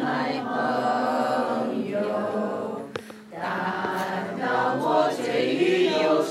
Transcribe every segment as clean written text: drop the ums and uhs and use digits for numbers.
来朋友，担当我罪与忧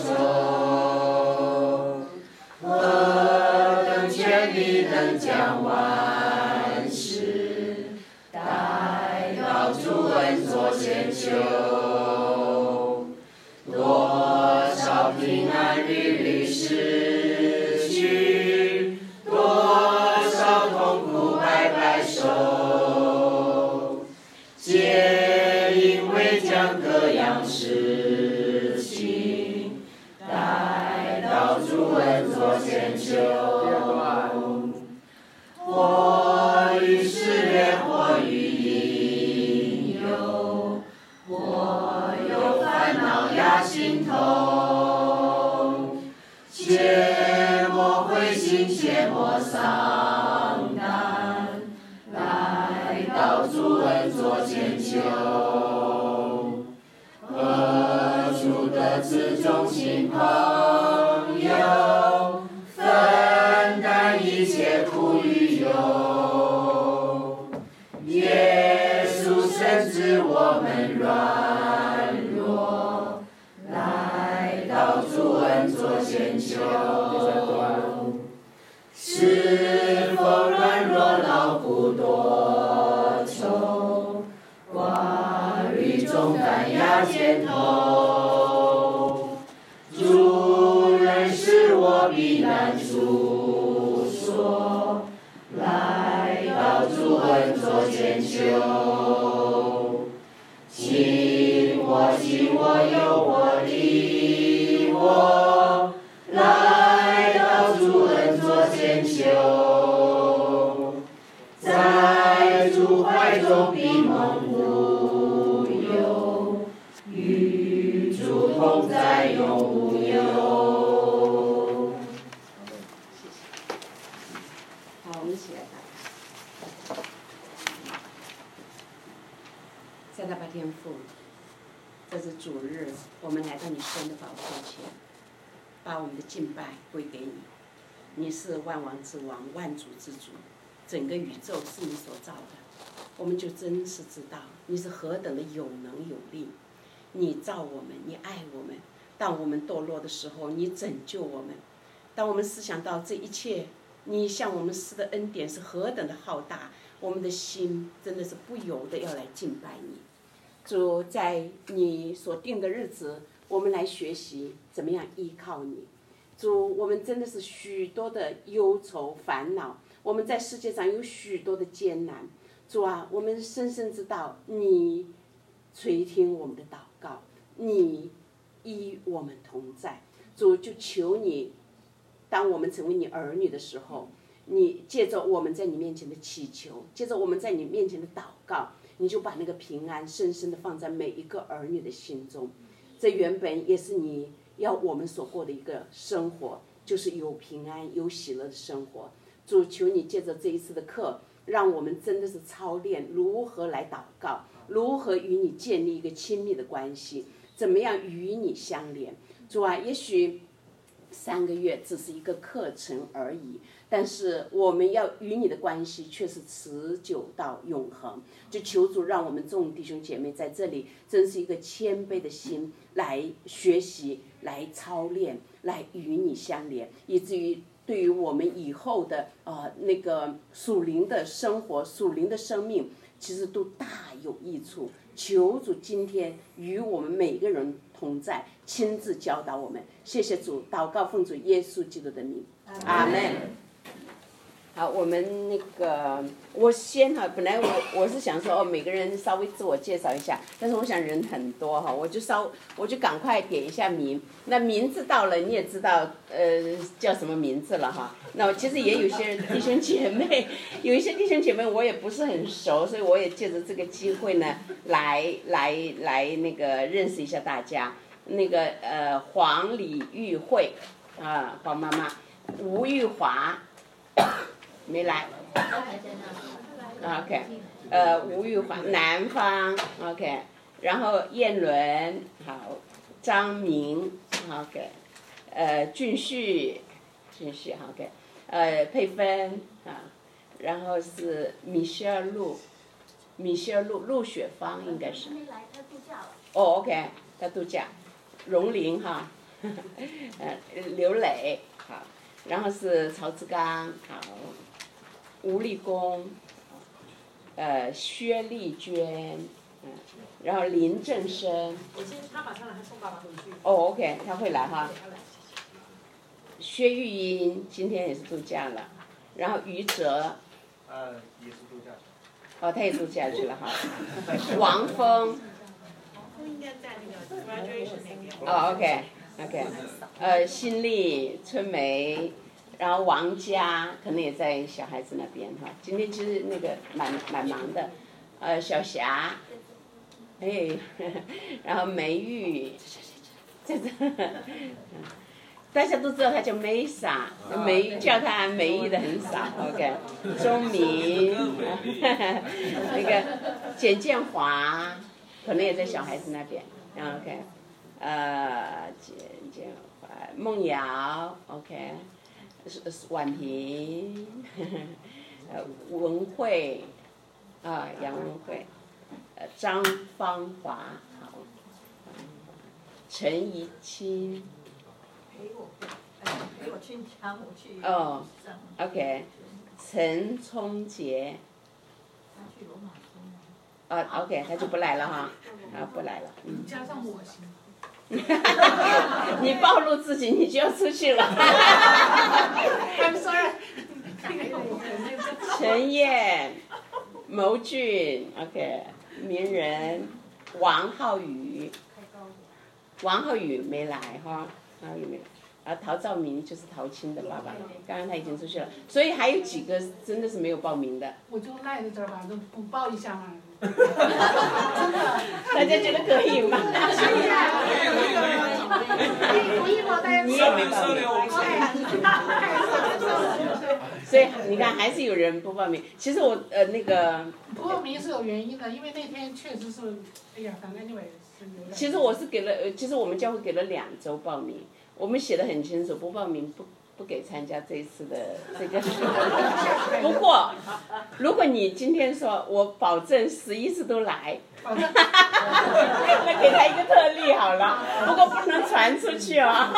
愁，何等权力能将万事带到主恩座前求，多少平安屡屡失去，多少痛苦白白受，皆因为将各样事情带到主恩座前求，或于试炼，或于引诱，或有烦恼压心头，切莫灰心，切莫丧胆，来到主恩座前求，何处得此众亲朋友，分担一切苦与忧。耶稣深知我们软弱，来到主恩座前求，是否软弱劳苦多愁，挂虑重担压肩头，主人使我避难处所，来到主恩座前求，亲我亲我有我的我，来到主恩座前求，在主怀中闭蒙无忧，与主同在永无忧。 好，我们一起来祷。在大白天父，这是主日，我们来到你圣的宝座前，把我们的敬拜归给你。你是万王之王，万主之主，整个宇宙是你所造的，我们就真是知道你是何等的有能有力。你造我们，你爱我们，当我们堕落的时候，你拯救我们。当我们思想到这一切，你向我们施的恩典是何等的浩大，我们的心真的是不由得要来敬拜你。主，在你所定的日子，我们来学习怎么样依靠你。主，我们真的是许多的忧愁烦恼，我们在世界上有许多的艰难。主啊，我们深深知道你垂听我们的祷告，你与我们同在。主，就求你，当我们成为你儿女的时候，你借着我们在你面前的祈求，借着我们在你面前的祷告，你就把那个平安深深的放在每一个儿女的心中。这原本也是你要我们所过的一个生活，就是有平安有喜乐的生活。主，求你借着这一次的课，让我们真的是操练如何来祷告，如何与你建立一个亲密的关系，怎么样与你相连。主啊，也许3个月只是一个课程而已，但是我们要与你的关系却是持久到永恒。就求主让我们众弟兄姐妹在这里真是一个谦卑的心来学习，来操练，来与你相连，以至于对于我们以后的那个属灵的生活、属灵的生命，其实都大有益处。求主今天与我们每个人同在，亲自教导我们。谢谢主，祷告奉主耶稣基督的名，阿门。好，我们那个我先本来我是想说每个人稍微自我介绍一下，但是我想人很多我就赶快点一下名。那名字到了你也知道叫什么名字了那我其实也有些弟兄姐妹，有一些弟兄姐妹我也不是很熟，所以我也借着这个机会呢来那个认识一下大家。那个黄李玉慧黄妈妈，吴玉华没来 ，OK， 吴玉华南方 ，OK， 然后燕伦好，张明 OK， 俊旭 OK， 佩芬然后是米歇尔路米歇尔陆雪芳应该是。 没来，他度假了。 哦 ，OK， 他度假。荣林哈，刘磊好，然后是曹志刚好，吴立功，薛丽娟，然后林正生。 他马上来，他送爸爸回去。 哦 ，OK， 他会来哈。薛玉英今天也是度假了，然后于哲。 也是度假。 哦，他也度假去了哈。王峰。 应该在那个 graduation 那边。 哦 ，OK，新丽、春梅，然后王佳可能也在小孩子那边哈。今天其实那个蛮忙的，小霞，然后梅玉，这，大家都知道她叫梅莎，叫她梅姨的很少 ，OK， 钟明，那个简建华，可能也在小孩子那边。OK， 简华，梦瑶 ，OK， 婉婷，文慧，杨文慧，张芳华，好，陈怡清。 陪我去家，我去。 哦 ，OK， 陈聪杰。 他去罗马村。 OK， 他就不来了哈，不来了。 加上我行。 你暴露自己，你就要出去了。 I'm sorry。 陈燕、牟俊 ，OK， 名人，王浩宇。王浩宇没来哈，王浩宇没来。陶兆明就是陶青的爸爸，刚刚他已经出去了，所以还有几个真的是没有报名的。 我就赖在这儿吧，都补报一下嘛。 真的，大家觉得可以吗？ 可以啊，可以吗？大家你也没报名。所以你看，还是有人不报名。其实我那个。 不报名是有原因的，因为那天确实是，哎呀，反正 anyway 是有点。 其实我是给了，其实我们教会给了2周报名。我们写得很清楚，不报名不给参加这一次的这个。不过，如果你今天说我保证11次都来，那给他一个特例好了。不过不能传出去哦。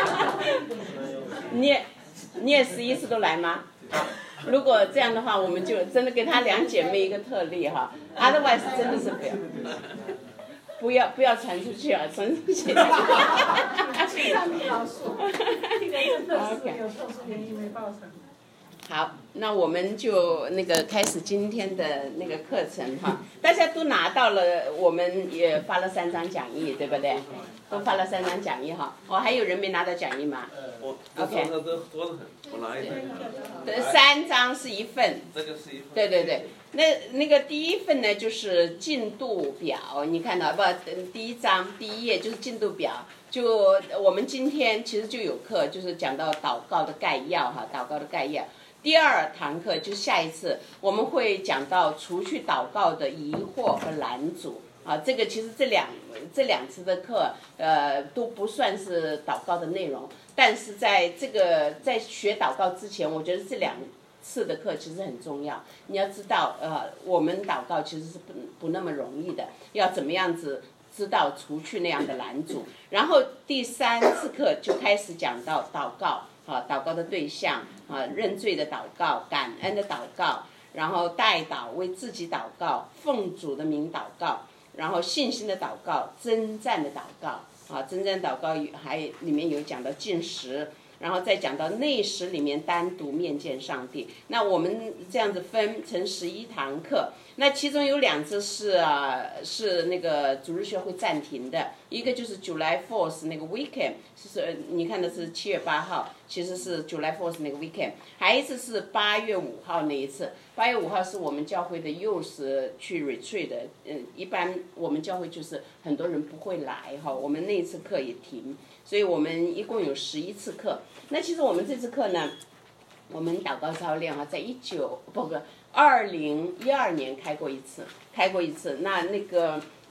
你也11次都来吗？如果这样的话，我们就真的给他2姐妹一个特例哈。Otherwise 真的是不要传出去啊，传出去。 像你老说，这个真的是有特殊原因没报成。 好，那我们就那个开始今天的那个课程哈。大家都拿到了，我们也发了3张讲义，对不对？都发了3张讲义哈。还有人没拿到讲义吗？ 我这都多得很，我拿一份。 3张是1份。 这个是1份。 对。那个第1份呢，就是进度表，你看到不？第1章第1页就是进度表。就我们今天其实就有课，就是讲到祷告的概要哈，祷告的概要。第2堂课就是下一次我们会讲到除去祷告的疑惑和拦阻啊，这个其实这两次的课都不算是祷告的内容，但是在在学祷告之前，我觉得这2次的课其实很重要。你要知道我们祷告其实是不那么容易的，要怎么样子知道除去那样的拦阻。然后第3次课就开始讲到祷告祷告的对象认罪的祷告，感恩的祷告，然后代祷，为自己祷告，奉主的名祷告，然后信心的祷告，征战的祷告征战祷告还里面有讲到禁食，然后再讲到内食里面单独面见上帝。那我们这样子分成11堂课，那其中有2次是那个主日学会暂停的，一个就是 July 4th 那个 weekend， 是你看的是7月8号，其实是 July 4th 那个 weekend， 还一次是8月5号那一次。8月5号是我们教会的youth去 retreat 的，一般我们教会就是很多人不会来我们那一次课也停，所以我们一共有11次课。那其实我们这次课呢，我们祷告操练在2012年开过一次，那个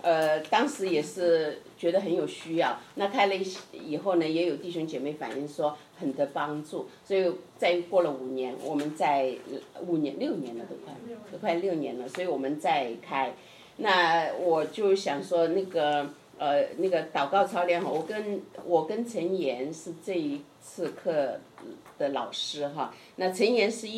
当时也是觉得很有需要。那开了以后呢，也有弟兄姐妹反映说很得帮助，所以再过了5年，我们在6年了都快6年了，所以我们再开。那我就想说那个祷告操练哈，我跟陈岩是这一次课的老师哈。那陈岩是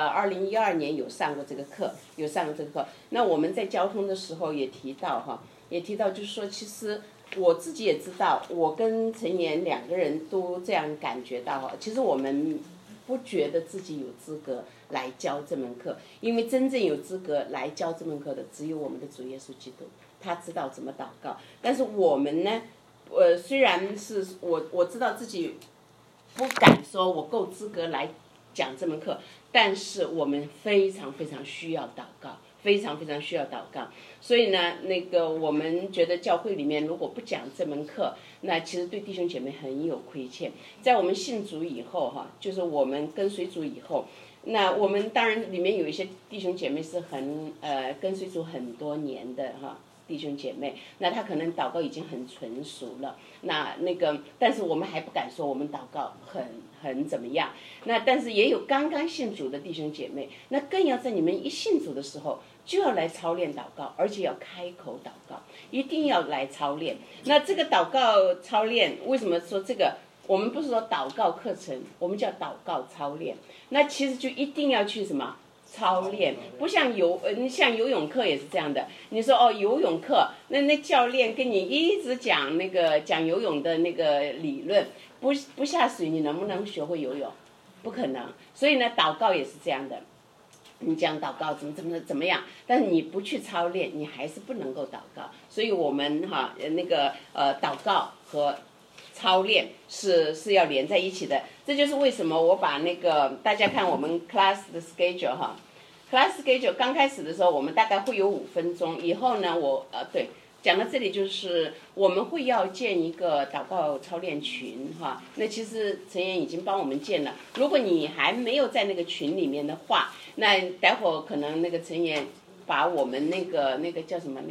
2012年有上过这个课，那我们在交通的时候也提到就是说，其实我自己也知道，我跟陈岩2个人都这样感觉到哈，其实我们不觉得自己有资格来教这门课，因为真正有资格来教这门课的只有我们的主耶稣基督，他知道怎么祷告。但是我们呢，虽然是我知道自己不敢说我够资格来讲这门课，但是我们非常非常需要祷告，非常非常需要祷告。所以呢，我们觉得教会里面如果不讲这门课，那其实对弟兄姐妹很有亏欠。在我们信主以后就是我们跟随主以后，那我们当然里面有一些弟兄姐妹是跟随主很多年的弟兄姐妹，那他可能祷告已经很纯熟了，但是我们还不敢说我们祷告很怎么样。那但是也有刚刚信主的弟兄姐妹，那更要在你们一信主的时候就要来操练祷告，而且要开口祷告，一定要来操练。那这个祷告操练，为什么说这个？我们不是说祷告课程，我们叫祷告操练。那其实就一定要去什么？操练。不像像游泳课也是这样的。你说游泳课，那教练跟你一直讲游泳的那个理论，不下水你能不能学会游泳？不可能。所以呢，祷告也是这样的。你讲祷告怎么样，但是你不去操练，你还是不能够祷告。所以我们祷告和操练是要连在一起的。这就是为什么我把大家看我们 class 的 schedule class schedule 刚开始的时候我们大概会有5分钟，以后呢讲到这里就是我们会要建一个祷告操练群那其实陈岩已经帮我们建了，如果你还没有在那个群里面的话，那待会儿可能陈岩把我们那个叫什么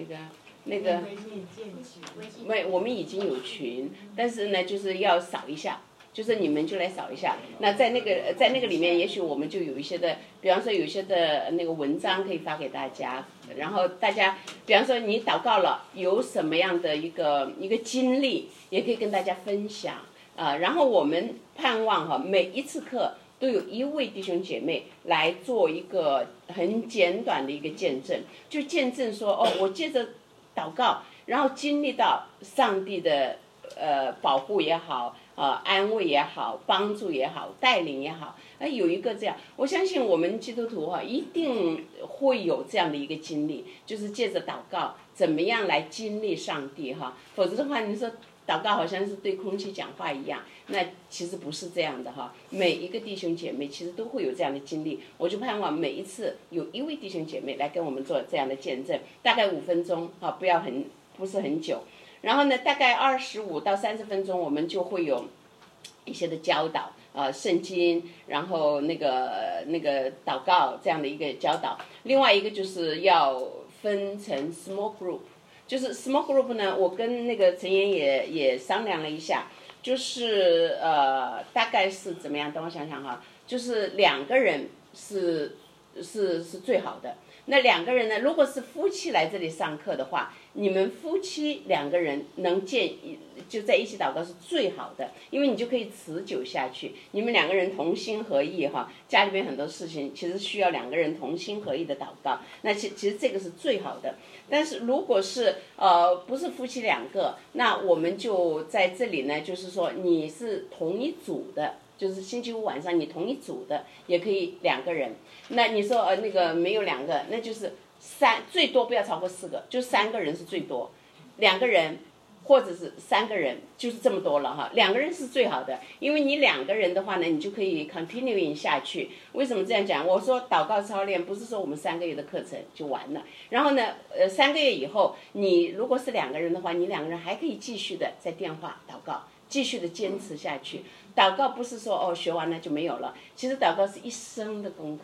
我们已经有群，但是呢就是要扫一下，就是你们就来扫一下。那在那个里面，也许我们就有一些的，比方说有一些的那个文章可以发给大家，然后大家比方说你祷告了有什么样的一个经历，也可以跟大家分享然后我们盼望每一次课都有一位弟兄姐妹来做一个很简短的一个见证，就见证说我接着祷告，然后经历到上帝的保护也好安慰也好，帮助也好，带领也好，有一个这样，我相信我们基督徒一定会有这样的一个经历，就是借着祷告怎么样来经历上帝否则的话你说祷告好像是对空气讲话一样，那其实不是这样的每一个弟兄姐妹其实都会有这样的经历，我就盼望每一次有一位弟兄姐妹来跟我们做这样的见证，大概5分钟不是很久，然后呢大概25到30分钟我们就会有一些的教导圣经，然后那个祷告这样的一个教导。另外一个就是要分成 small group， 就是 small group 呢，我跟陈岩也商量了一下，就是大概是怎么样，等我想想就是2个人是最好的。那2个人呢，如果是夫妻来这里上课的话，你们夫妻2个人能就在一起祷告是最好的，因为你就可以持久下去，你们2个人同心合意家里面很多事情其实需要2个人同心合意的祷告，那其实这个是最好的。但是如果是不是夫妻2个，那我们就在这里呢，就是说你是同一组的，就是星期五晚上你同一组的也可以2个人。那你说没有2个，那就是最多不要超过4个，就3个人是最多，2个人或者是3个人就是这么多了2个人是最好的，因为你2个人的话呢，你就可以 continuing 下去。为什么这样讲？我说祷告操练不是说我们3个月的课程就完了，然后呢3个月以后，你如果是2个人的话，你2个人还可以继续的在电话祷告，继续的坚持下去。祷告不是说学完了就没有了，其实祷告是一生的功课，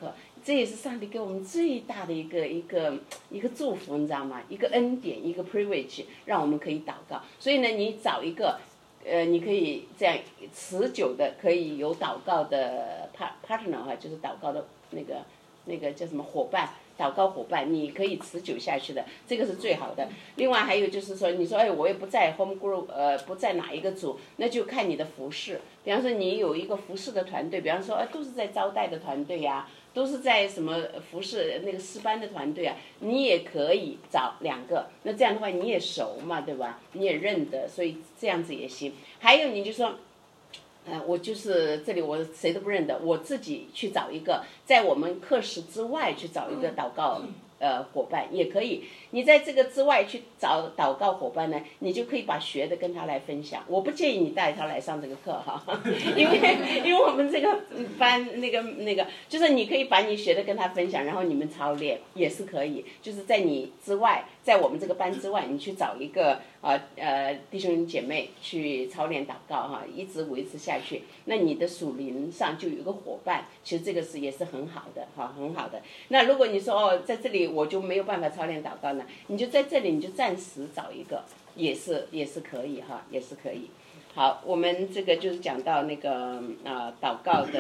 这也是上帝给我们最大的一个祝福，你知道吗？一个恩典，一个 privilege， 让我们可以祷告。所以呢，你找一个你可以这样持久的可以有祷告的 partner 哈，就是祷告的那个叫什么伙伴。祷告伙伴，你可以持久下去的，这个是最好的。另外还有就是说，你说我也不在 home group， 不在哪一个组，那就看你的服饰。比方说你有一个服饰的团队，比方说都是在招待的团队呀，都是在什么服饰那个诗班的团队啊，你也可以找2个。那这样的话你也熟嘛，对吧？你也认得，所以这样子也行。还有你就说。我就是这里我谁都不认得，我自己去找一个，在我们课时之外去找一个祷告伙伴也可以。你在这个之外去找祷告伙伴呢，你就可以把学的跟他来分享。我不建议你带他来上这个课哈，因为我们这个班那个，就是你可以把你学的跟他分享，然后你们操练也是可以。就是在你之外，在我们这个班之外，你去找一个弟兄姐妹去操练祷告哈，一直维持下去。那你的属灵上就有一个伙伴，其实这个也是很好的哈，很好的。那如果你说在这里我就没有办法操练祷告呢，你就在这里你就暂时找一个，也是可以哈，也是可以。好，我们这个就是讲到那个祷告的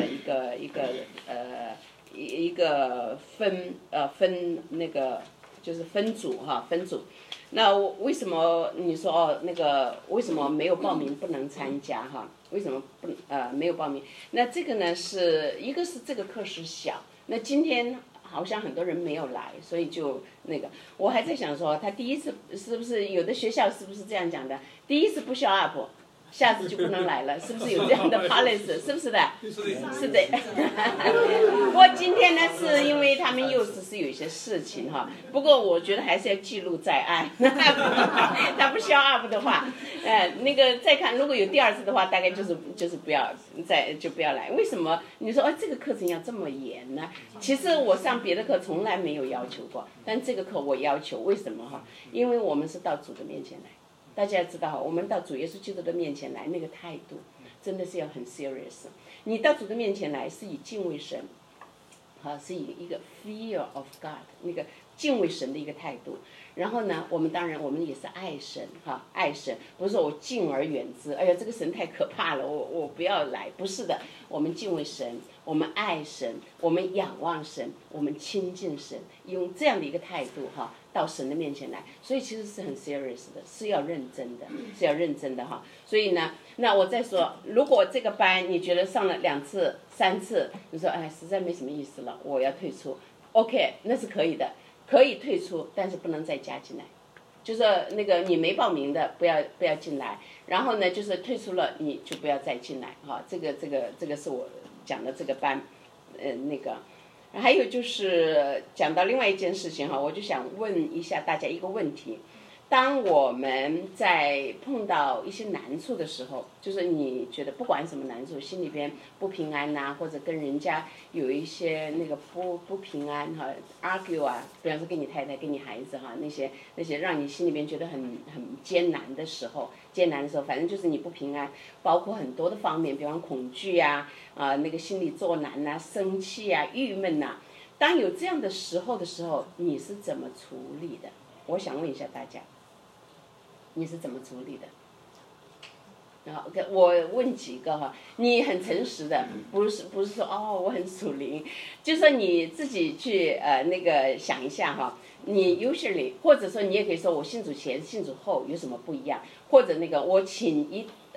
一个分那个就是分组哈，分组。那为什么你说那个为什么没有报名不能参加哈？为什么没有报名？那这个呢是一个是这个课时小，那今天好像很多人没有来，所以就那个我还在想说，他第一次是不是有的学校是不是这样讲的？第一次不 show up， 下次就不能来了，是不是有这样的 policy？ 是不是的？是的。不过今天呢，是因为他们幼师是有一些事情哈，不过我觉得还是要记录在案。他不 show up 的话，那个再看，如果有第2次的话，大概就是不要不要来。为什么？你说这个课程要这么严呢？其实我上别的课从来没有要求过，但这个课我要求，为什么哈？因为我们是到主的面前来。大家知道，我们到主耶稣基督的面前来，那个态度真的是要很 serious。你到主的面前来是以敬畏神，是以一个 fear of God 那个敬畏神的一个态度。然后呢，我们当然我们也是爱神爱神，不是说我敬而远之，哎呀这个神太可怕了，我不要来，不是的，我们敬畏神，我们爱神，我们仰望神，我们亲近神，用这样的一个态度到神的面前来，所以其实是很 serious 的，是要认真的，哈。所以呢，那我再说，如果这个班你觉得上了2次、3次，你说实在没什么意思了，我要退出 ，OK， 那是可以的，可以退出，但是不能再加进来。就是那个你没报名的不要进来，然后呢就是退出了你就不要再进来哈。这个是我讲的这个班，那个。还有就是讲到另外一件事情哈，我就想问一下大家一个问题：当我们在碰到一些难处的时候，就是你觉得不管什么难处，心里边不平安呐，或者跟人家有一些那个不平安哈 ，argue 啊，比方说跟你太太、跟你孩子哈，那些让你心里边觉得很艰难的时候，反正就是你不平安，包括很多的方面，比方恐惧啊，那个心理作难呐、生气啊、郁闷呐。当有这样的时候，你是怎么处理的？我想问一下大家，你是怎么处理的？然后我问几个哈，你很诚实的，不是说我很属灵，就说你自己去那个想一下哈，你 usually 或者说你也可以说我信主前信主后有什么不一样，或者那个我请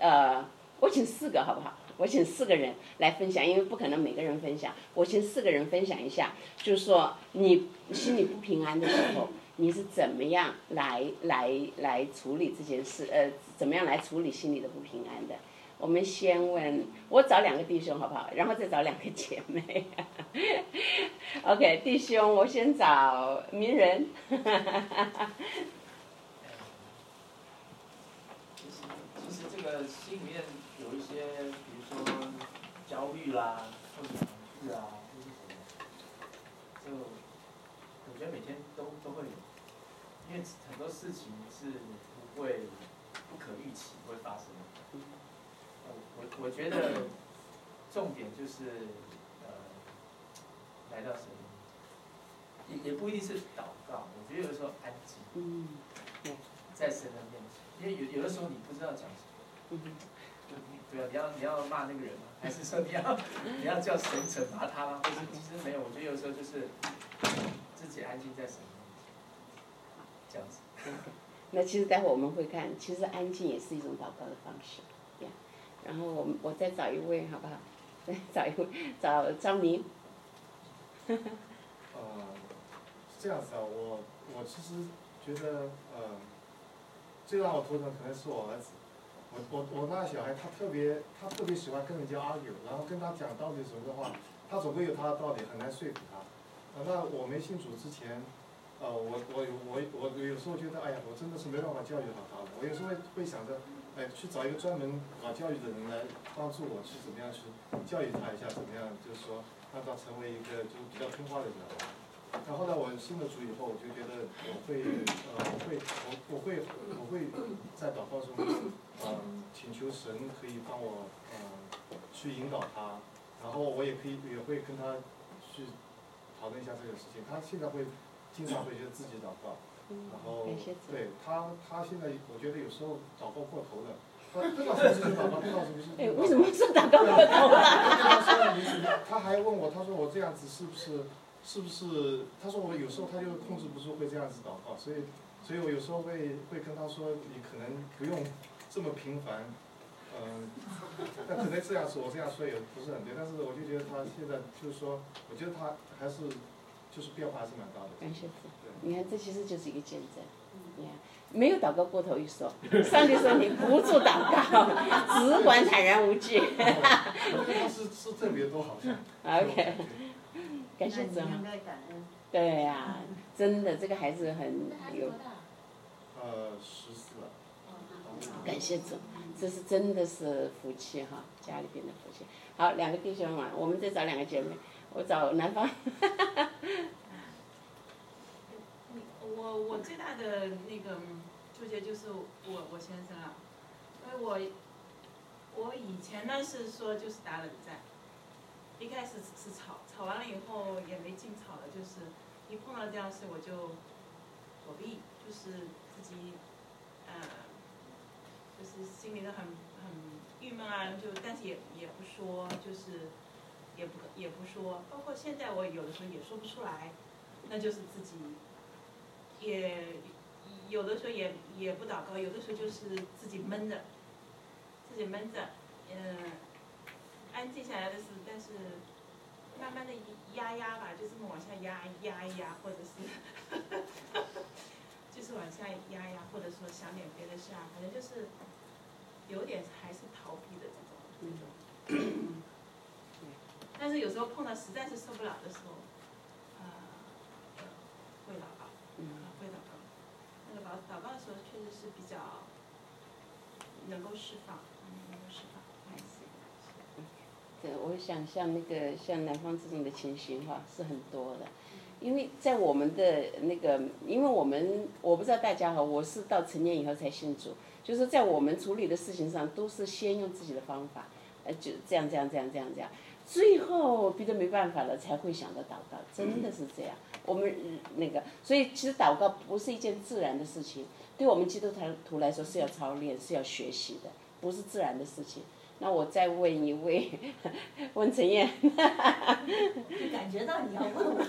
4个好不好？我请4个人来分享，因为不可能每个人分享，我请4个人分享一下，就是说你心里不平安的时候，你是怎么样来处理这件事？怎么样来处理心里的不平安的？我们先问，我找2个弟兄好不好？然后再找2个姐妹。OK， 弟兄，我先找名人。 其实这个心里面有一些，比如说焦虑啦，或者恐惧啊，或是什么，就我觉得每天都会有，因为很多事情是不可预期会发生的。我觉得重点就是来到神也不一定是祷告，我觉得有的时候安静，在神的面前，因为有的时候你不知道讲什么，对啊，你要骂那个人吗？还是说你要叫神惩罚他吗？或者其实没有，我觉得有时候就是自己安静在神面前，这样子。 那其实待会我们会看，其实安静也是一种祷告的方式，呀。然后我再找一位好不好？再找一位，找张明。 是这样子啊，我其实觉得最让我头疼可能是我儿子。我那小孩他特别喜欢跟人家 argue， 然后跟他讲道理什么的话，他总会有他的道理，很难说服他。那我没信主之前，我有时候觉得，哎呀，我真的是没办法教育好他了。我有时候会想着，去找一个专门搞教育的人来帮助我去怎么样去教育他一下，怎么样就是说让他成为一个就比较听话的人。那后来我信了主以后，我就觉得我会在祷告中，请求神可以帮我去引导他，然后我也会跟他去讨论一下这个事情。他现在经常会觉得自己祷告，然后对他现在我觉得有时候祷告过头了。他不知道什么是祷告，不知道什么是。 为什么是祷告过头了？ 他还问我，他说我这样子是不是？他说我有时候他就控制不住会这样子祷告，所以我有时候会跟他说，你可能不用这么频繁，但可能这样说，我这样说也不是很对，但是我就觉得他现在就是说，我觉得他还是就是变化还是蛮大的。 感谢主，你看这其实就是一个见证，你看没有祷告过头一说，上帝说你不住祷告，只管坦然无惧。 是特别多好像。 OK。感谢主。对呀，真的这个孩子很有。14了。感谢主，这是真的是福气哈，家里边的福气。好，2个弟兄啊，我们再找2个姐妹，我找南方。 我最大的那个纠结就是我先生啊，因为我以前呢是说就是打冷战。一开始是吵完了以后也没劲吵了，就是一碰到这样的事我就躲避，就是自己就是心里头很郁闷啊，但是也不说，就是也不说，包括现在我有的时候也说不出来，那就是自己也有的时候也不祷告，有的时候就是自己闷着，安静下来的是，但是慢慢的压吧，就这么往下压一压，或者是就是往下压，或者说想点别的事啊，反正就是有点还是逃避的这种。但是有时候碰到实在是受不了的时候，会祷告，那个祷告的时候确实是比较能够释放。 对，我想像南方这种的情形哈是很多的，因为在我们的那个，因为我不知道大家哈，我是到成年以后才信主，就是在我们处理的事情上都是先用自己的方法，就这样，最后逼得没办法了才会想到祷告，真的是这样。我们所以其实祷告不是一件自然的事情，对我们基督徒来说是要操练，是要学习的，不是自然的事情。那我再问一位，问陈燕。 就感觉到你要问我。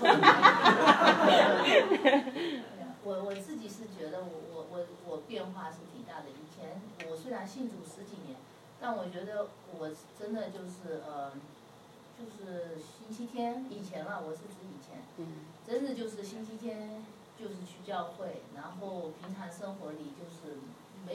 我自己是觉得我变化是挺大的。以前我虽然信主10几年，但我觉得我真的就是星期天以前了，我是指以前，真的就是星期天就是去教会，然后平常生活里就是没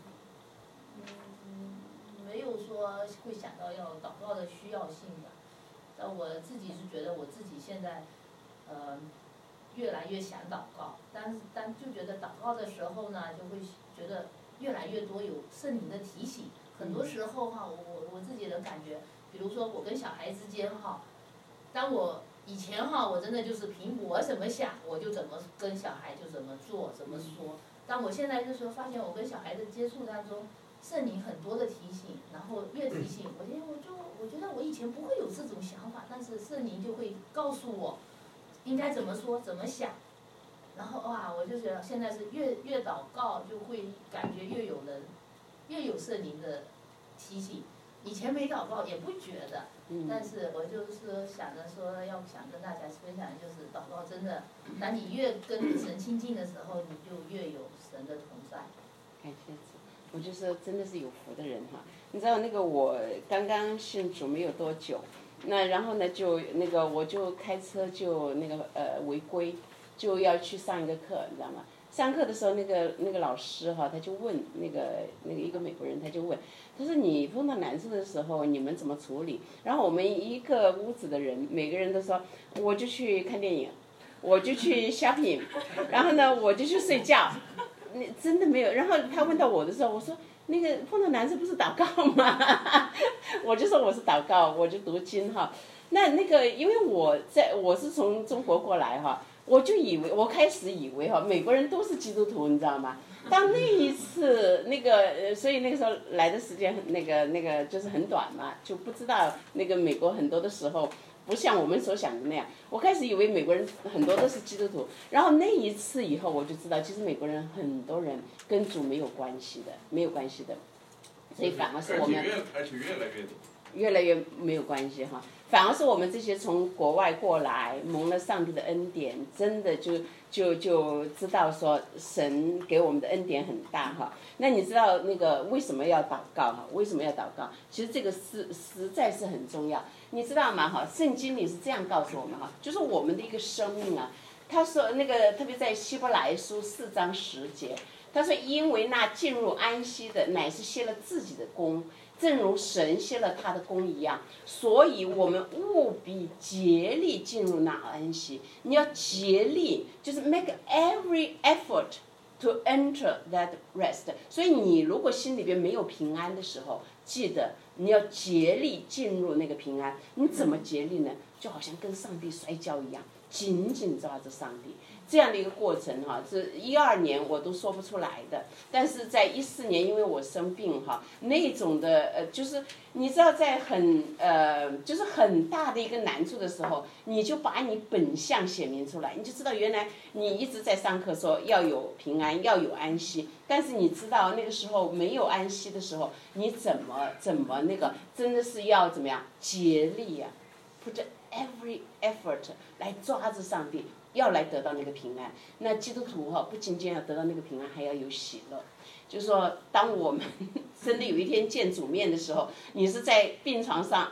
有说会想到要祷告的需要性的。但我自己是觉得我自己现在越来越想祷告，但就觉得祷告的时候呢，就会觉得越来越多有圣灵的提醒。很多时候哈，我自己的感觉，比如说我跟小孩之间哈，当我以前哈，我真的就是凭我怎么想，我就怎么跟小孩就怎么做怎么说。但我现在就是发现我跟小孩的接触当中，圣灵很多的提醒，然后越提醒，我觉得我以前不会有这种想法，但是圣灵就会告诉我应该怎么说怎么想，然后哇，我就觉得现在是越祷告就会感觉越有圣灵的提醒，以前没祷告也不觉得，但是我就是想着说要想跟大家分享，就是祷告真的，当你越跟神亲近的时候，你就越有神的同在。 感谢主，我就说真的是有福的人哈。你知道那个我刚刚信主没有多久，那然后呢就那个我就开车就那个违规，就要去上一个课，你知道吗？上课的时候那个老师哈，他就问那个一个美国人，他就问，他说你碰到难处的时候你们怎么处理？然后我们一个屋子的人每个人都说，我就去看电影，我就去 shopping， 然后呢我就去睡觉。你真的没有？然后他问到我的时候，我说那个碰到难处不是祷告吗？我就说我是祷告，我就读经哈。那个因为我是从中国过来哈，我开始以为哈美国人都是基督徒，你知道吗？当那一次所以那个时候来的时间那个就是很短嘛，就不知道那个美国很多的时候。不像我们所想的那样，我开始以为美国人很多都是基督徒，然后那一次以后我就知道，其实美国人很多人跟主没有关系的，所以反而是我们而且越来越多， 越来越没有关系哈，反而是我们这些从国外过来蒙了上帝的恩典，真的就知道说神给我们的恩典很大哈。那你知道那个为什么要祷告哈？为什么要祷告？其实这个实在是很重要。你知道吗？哈，圣经里是这样告诉我们哈，就是我们的一个生命啊。他说那个特别在希伯来书4章10节，他说因为那进入安息的乃是歇了自己的功，正如神歇了他的功一样，所以我们务必竭力进入那安息。你要竭力，就是 make every effort to enter that rest。所以你如果心里边没有平安的时候，记得你要竭力进入那个平安。你怎么竭力呢？就好像跟上帝摔跤一样，紧紧抓着上帝。这样的一个过程哈，是12年我都说不出来的，但是在14年，因为我生病哈，那种的就是你知道在就是很大的一个难处的时候，你就把你本相显明出来，你就知道原来你一直在上课说要有平安，要有安息，但是你知道那个时候没有安息的时候，你怎么那个真的是要怎么样竭力呀，put every effort 来抓住上帝。要来得到那个平安，那基督徒哈不仅仅要得到那个平安，还要有喜乐。就是说，当我们真的有一天见主面的时候，你是在病床上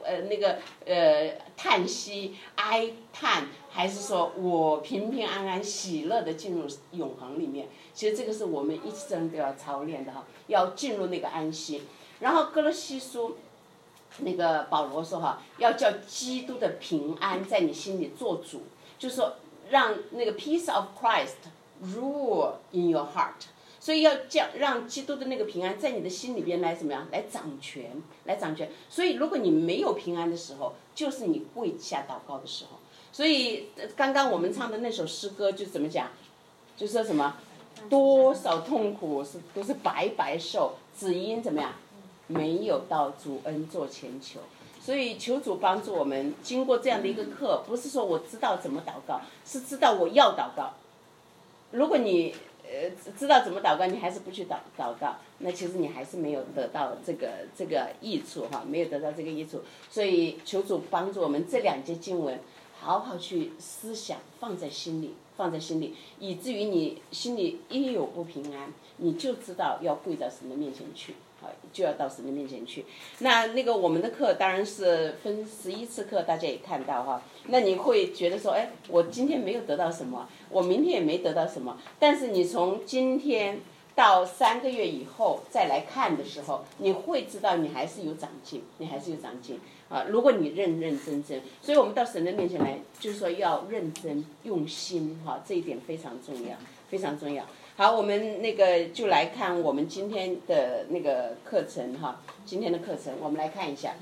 叹息哀叹，还是说我平平安安喜乐的进入永恒里面？其实这个是我们一生都要操练的哈，要进入那个安息。然后哥罗西书那个保罗说哈，要叫基督的平安在你心里做主，就是说。让那个 peace of Christ rule in your heart， 所以要让基督的那个平安在你的心里边来怎么样？来掌权。所以如果你没有平安的时候，就是你跪下祷告的时候。所以刚刚我们唱的那首诗歌就怎么讲？就说什么？多少痛苦都是白白受，只因怎么样？没有到主恩座前求。所以求主帮助我们，经过这样的一个课，不是说我知道怎么祷告，是知道我要祷告。如果你知道怎么祷告，你还是不去祷告，那其实你还是没有得到这个益处哈，没有得到这个益处。所以求主帮助我们这2节经文，好好去思想，放在心里，以至于你心里一有不平安，你就知道要跪到神的面前去。就要到神的面前去。那个我们的课当然是分11次课，大家也看到哈。那你会觉得说，哎，我今天没有得到什么，我明天也没得到什么。但是你从今天到3个月以后再来看的时候，你会知道你还是有长进，啊。如果你认真，所以我们到神的面前来，就是说要认真用心哈，这一点非常重要。好，我们那个就来看我们今天的那个课程哈。今天的课程我们来看一下，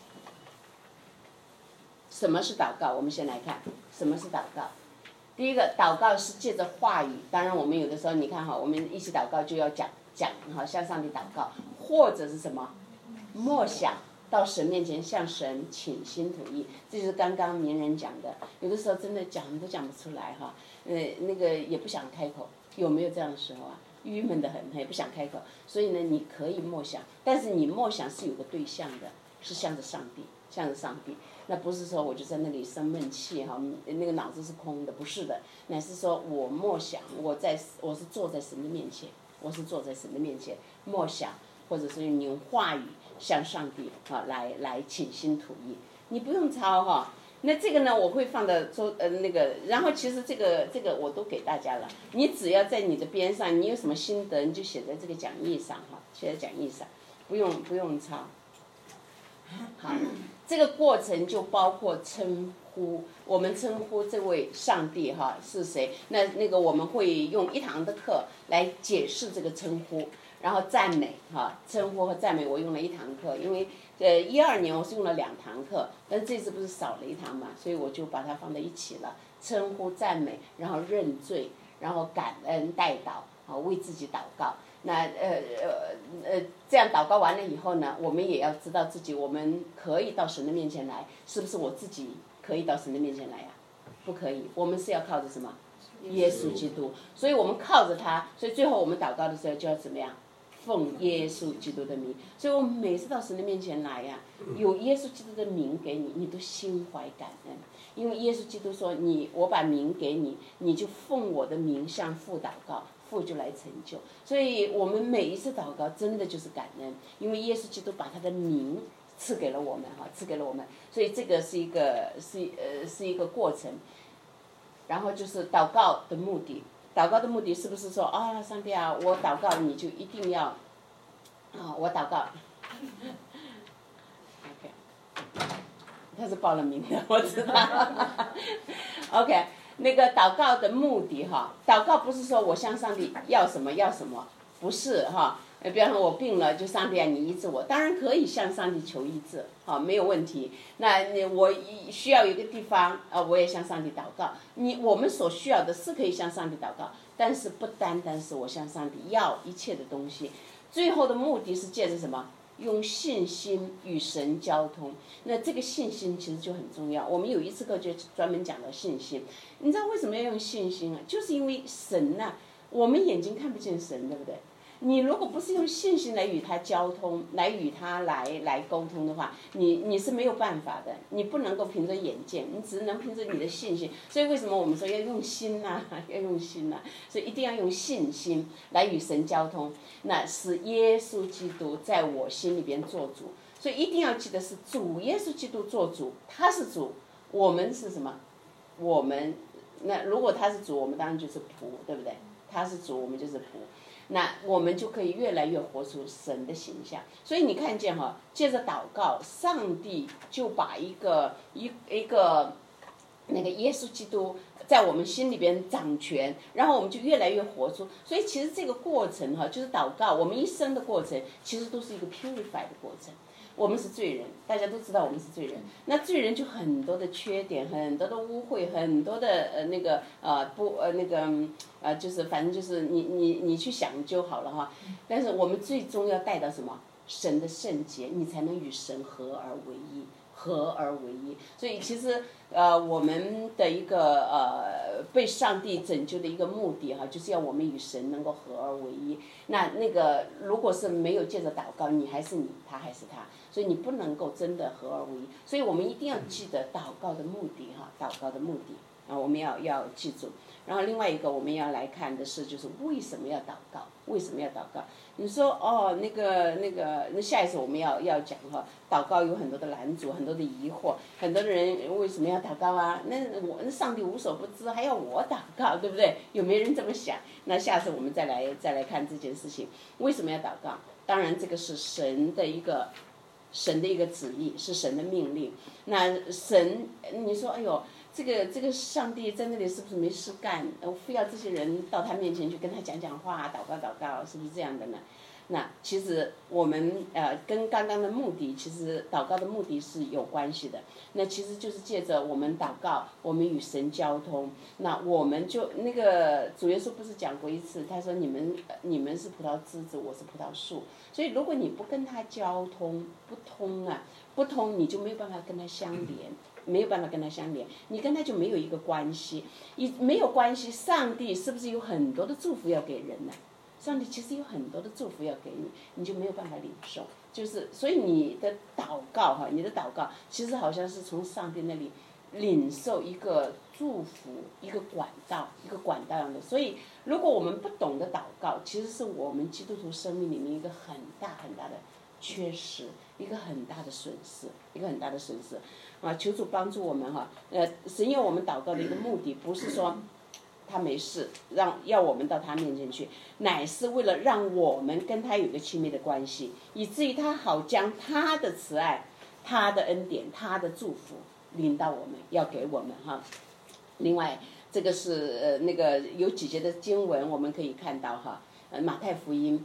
什么是祷告？我们先来看什么是祷告。第一个，祷告是借着话语，当然我们有的时候你看哈，我们一起祷告就要讲哈，向上帝祷告，或者是什么默想到神面前向神倾心吐意，这就是刚刚名人讲的。有的时候真的讲都讲不出来哈，那个也不想开口，有没有这样的时候啊？郁闷得很，也不想开口。所以呢，你可以默想，但是你默想是有个对象的，是向着上帝，向着上帝。那不是说我就在那里生闷气哈，那个脑子是空的，不是的，乃是说我默想，我是坐在神的面前，我是坐在神的面前默想，或者是用话语向上帝来倾心吐意，你不用抄哈。那这个呢，我会放到那个，然后其实这个我都给大家了，你只要在你的边上，你有什么心得，你就写在这个讲义上哈，写在讲义上，不用抄。好，这个过程就包括称呼，我们称呼这位上帝哈是谁？那个我们会用1堂的课来解释这个称呼，然后赞美哈，称呼和赞美我用了1堂课，因为12年我是用了2堂课，但这次不是少了1堂嘛，所以我就把它放在一起了，称呼赞美，然后认罪，然后感恩代祷为自己祷告。那这样祷告完了以后呢，我们也要知道自己我们可以到神的面前来，是不是我自己可以到神的面前来呀？不可以，我们是要靠着什么？耶稣基督。所以我们靠着他，所以最后我们祷告的时候就要怎么样？奉耶稣基督的名。所以我们每次到神的面前来呀，有耶稣基督的名给你，你都心怀感恩，因为耶稣基督说我把名给你，你就奉我的名向父祷告，父就来成就。所以我们每一次祷告真的就是感恩，因为耶稣基督把他的名赐给了我们哈，赐给了我们。所以这个是一个过程。然后就是祷告的目的，祷告的目的是不是说啊，上帝啊，我祷告你就一定要我祷告OK， 他是报了名的，我知道OK， 那个祷告的目的哈，祷告不是说我向上帝要什么，不是哈。比方说我病了，就上帝啊，你医治我，当然可以向上帝求医治，没有问题。那我需要一个地方，我也向上帝祷告。我们所需要的是可以向上帝祷告，但是不单单是我向上帝要一切的东西，最后的目的是借着什么？用信心与神交通。那这个信心其实就很重要。我们有一次课就专门讲到信心。你知道为什么要用信心啊？就是因为神啊，我们眼睛看不见神，对不对？你如果不是用信心来与他交通，来与他来沟通的话，你是没有办法的，你不能够凭着眼见，你只能凭着你的信心。所以为什么我们说要用心啊，要用心啊？所以一定要用信心来与神交通，那是耶稣基督在我心里边做主。所以一定要记得是主耶稣基督做主，他是主，我们是什么？我们那如果他是主，我们当然就是仆，对不对？他是主，我们就是仆。那我们就可以越来越活出神的形象。所以你看见哈，借着祷告，上帝就把一个那个耶稣基督在我们心里边掌权，然后我们就越来越活出。所以其实这个过程哈，就是祷告，我们一生的过程，其实都是一个 purify 的过程。我们是罪人，大家都知道我们是罪人。那罪人就很多的缺点，很多的污秽，很多的就是反正就是你去想就好了哈。但是我们最终要带到什么？神的圣洁，你才能与神合而为一。所以其实我们的一个被上帝拯救的一个目的哈，就是要我们与神能够合而为一。那个如果是没有借着祷告，你还是你，他还是他，所以你不能够真的合而为一。所以我们一定要记得祷告的目的哈，祷告的目的我们要记住。然后另外一个我们要来看的是，就是为什么要祷告？为什么要祷告？你说那下一次我们要讲哈，祷告有很多的拦阻，很多的疑惑，很多的人为什么要祷告啊？那上帝无所不知，还要我祷告，对不对？有没有人这么想？那下次我们再来看这件事情，为什么要祷告？当然这个是神的一个旨意，是神的命令。那神，你说哎呦。 这个上帝在那里是不是没事干？非要这些人到他面前去跟他讲话、祷告，是不是这样的呢？那其实我们跟刚刚的目的，其实祷告的目的是有关系的。那其实就是借着我们祷告，我们与神交通。那我们就那个主耶稣不是讲过一次，他说你们是葡萄枝子，我是葡萄树。所以如果你不跟他交通，不通，你就没有办法跟他相连。没有办法跟他相连，你跟他就没有一个关系，没有关系，上帝是不是有很多的祝福要给人呢？上帝其实有很多的祝福要给你，你就没有办法领受。就是所以你的祷告其实好像是从上帝那里领受一个祝福，一个管道样的。所以如果我们不懂得祷告，其实是我们基督徒生命里面一个很大的缺失，一个很大的损失啊！求主帮助我们哈，神要我们祷告的一个目的，不是说他没事，要我们到他面前去，乃是为了让我们跟他有一个亲密的关系，以至于他好将他的慈爱、他的恩典、他的祝福领到我们，要给我们哈。另外，这个是那个有几节的经文我们可以看到哈，马太福音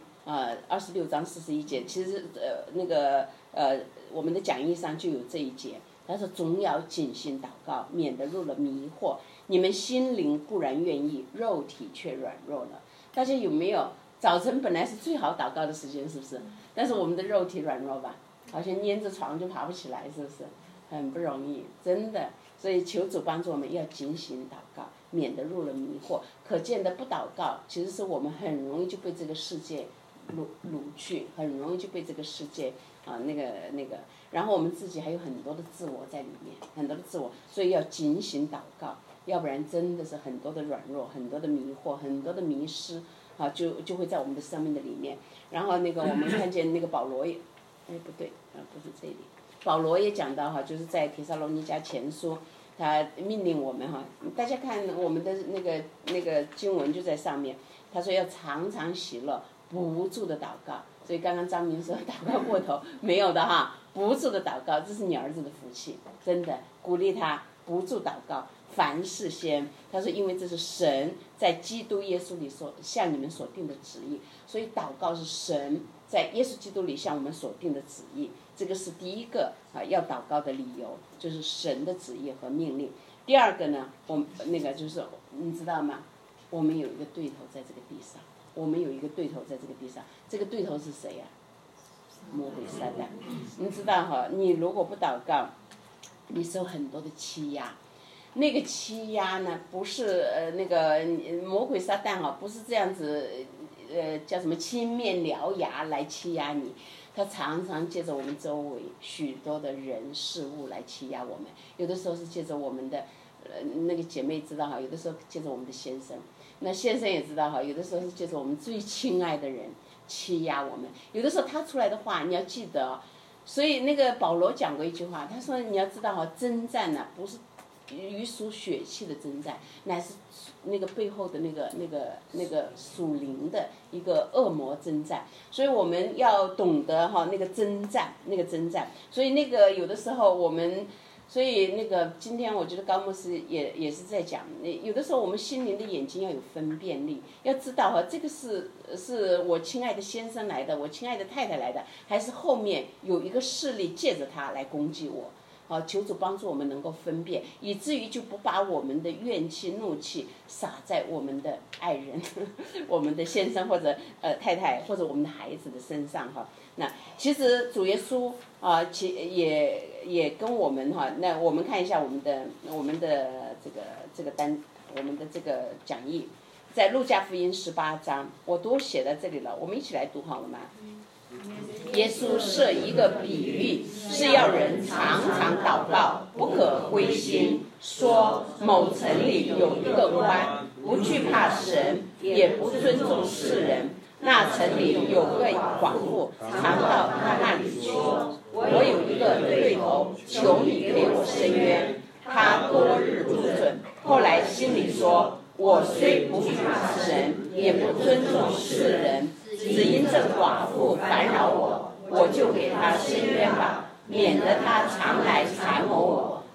26章41节，其实我们的讲义上就有这一节。他说总要谨心祷告，免得入了迷惑。你们心灵固然愿意，肉体却软弱了。大家有没有？早晨本来是最好祷告的时间，是不是？但是我们的肉体软弱吧，好像粘着床就爬不起来，是不是？很不容易，真的。所以求主帮助我们要警醒祷告，免得入了迷惑。可见的不祷告，其实是我们很容易就被这个世界掳去，很容易就被这个世界那个，然后我们自己还有很多的自我在里面，很多的自我，所以要警醒祷告，要不然真的是很多的软弱，很多的迷惑，很多的迷失就会在我们的生命的里面。然后那个我们看见那个保罗也，不对不是这里，保罗也讲到哈，就是在帖撒罗尼迦前书，他命令我们哈，大家看我们的那个经文就在上面，他说要常常喜乐，不住的祷告。所以刚刚张明说祷告过头，没有的哈，不住的祷告，这是你儿子的福气，真的鼓励他不住祷告，凡事先。他说因为这是神在基督耶稣里向你们所定的旨意，所以祷告是神在耶稣基督里向我们所定的旨意，这个是第一个要祷告的理由，就是神的旨意和命令。第二个呢，就是你知道吗？我们有一个对头在这个地上。我们有一个对头在这个地上，这个对头是谁呀？魔鬼撒旦。你知道哈，你如果不祷告，你受很多的欺压。那个欺压呢，不是那个魔鬼撒旦不是这样子叫什么青面獠牙来欺压你，他常常借着我们周围许多的人事物来欺压我们。有的时候是借着我们的那个姐妹知道哈，有的时候借着我们的先生。那先生也知道哈，有的时候是借着我们最亲爱的人欺压我们，有的时候他出来的话你要记得。所以那个保罗讲过一句话，他说你要知道哈，征战不是与属血气的征战，乃是那个背后的那个属灵的一个恶魔征战。所以我们要懂得哈那个征战。所以那个有的时候我们。所以那个今天我觉得高牧师也是在讲，有的时候我们心灵的眼睛要有分辨力，要知道哈，这个是我亲爱的先生来的，我亲爱的太太来的，还是后面有一个势力借着他来攻击我。求主帮助我们能够分辨，以至于就不把我们的怨气怒气撒在我们的爱人我们的先生或者太太或者我们的孩子的身上哈。那其实主耶稣也跟我们哈，那我们看一下我们的这个讲义，在路加福音18章，我都写在这里了，我们一起来读好了吗？耶稣设一个比喻，是要人常常祷告，不可灰心，说某城里有一个官，不惧怕神，也不尊重世人。那城里有个寡妇，常到他那里去说，我有一个对头，求你给我伸冤。他多日不准，后来心里说，我虽不惧怕神，也不尊重世人，只因这寡妇烦扰我，我就给他伸冤吧，免得他常来缠磨我。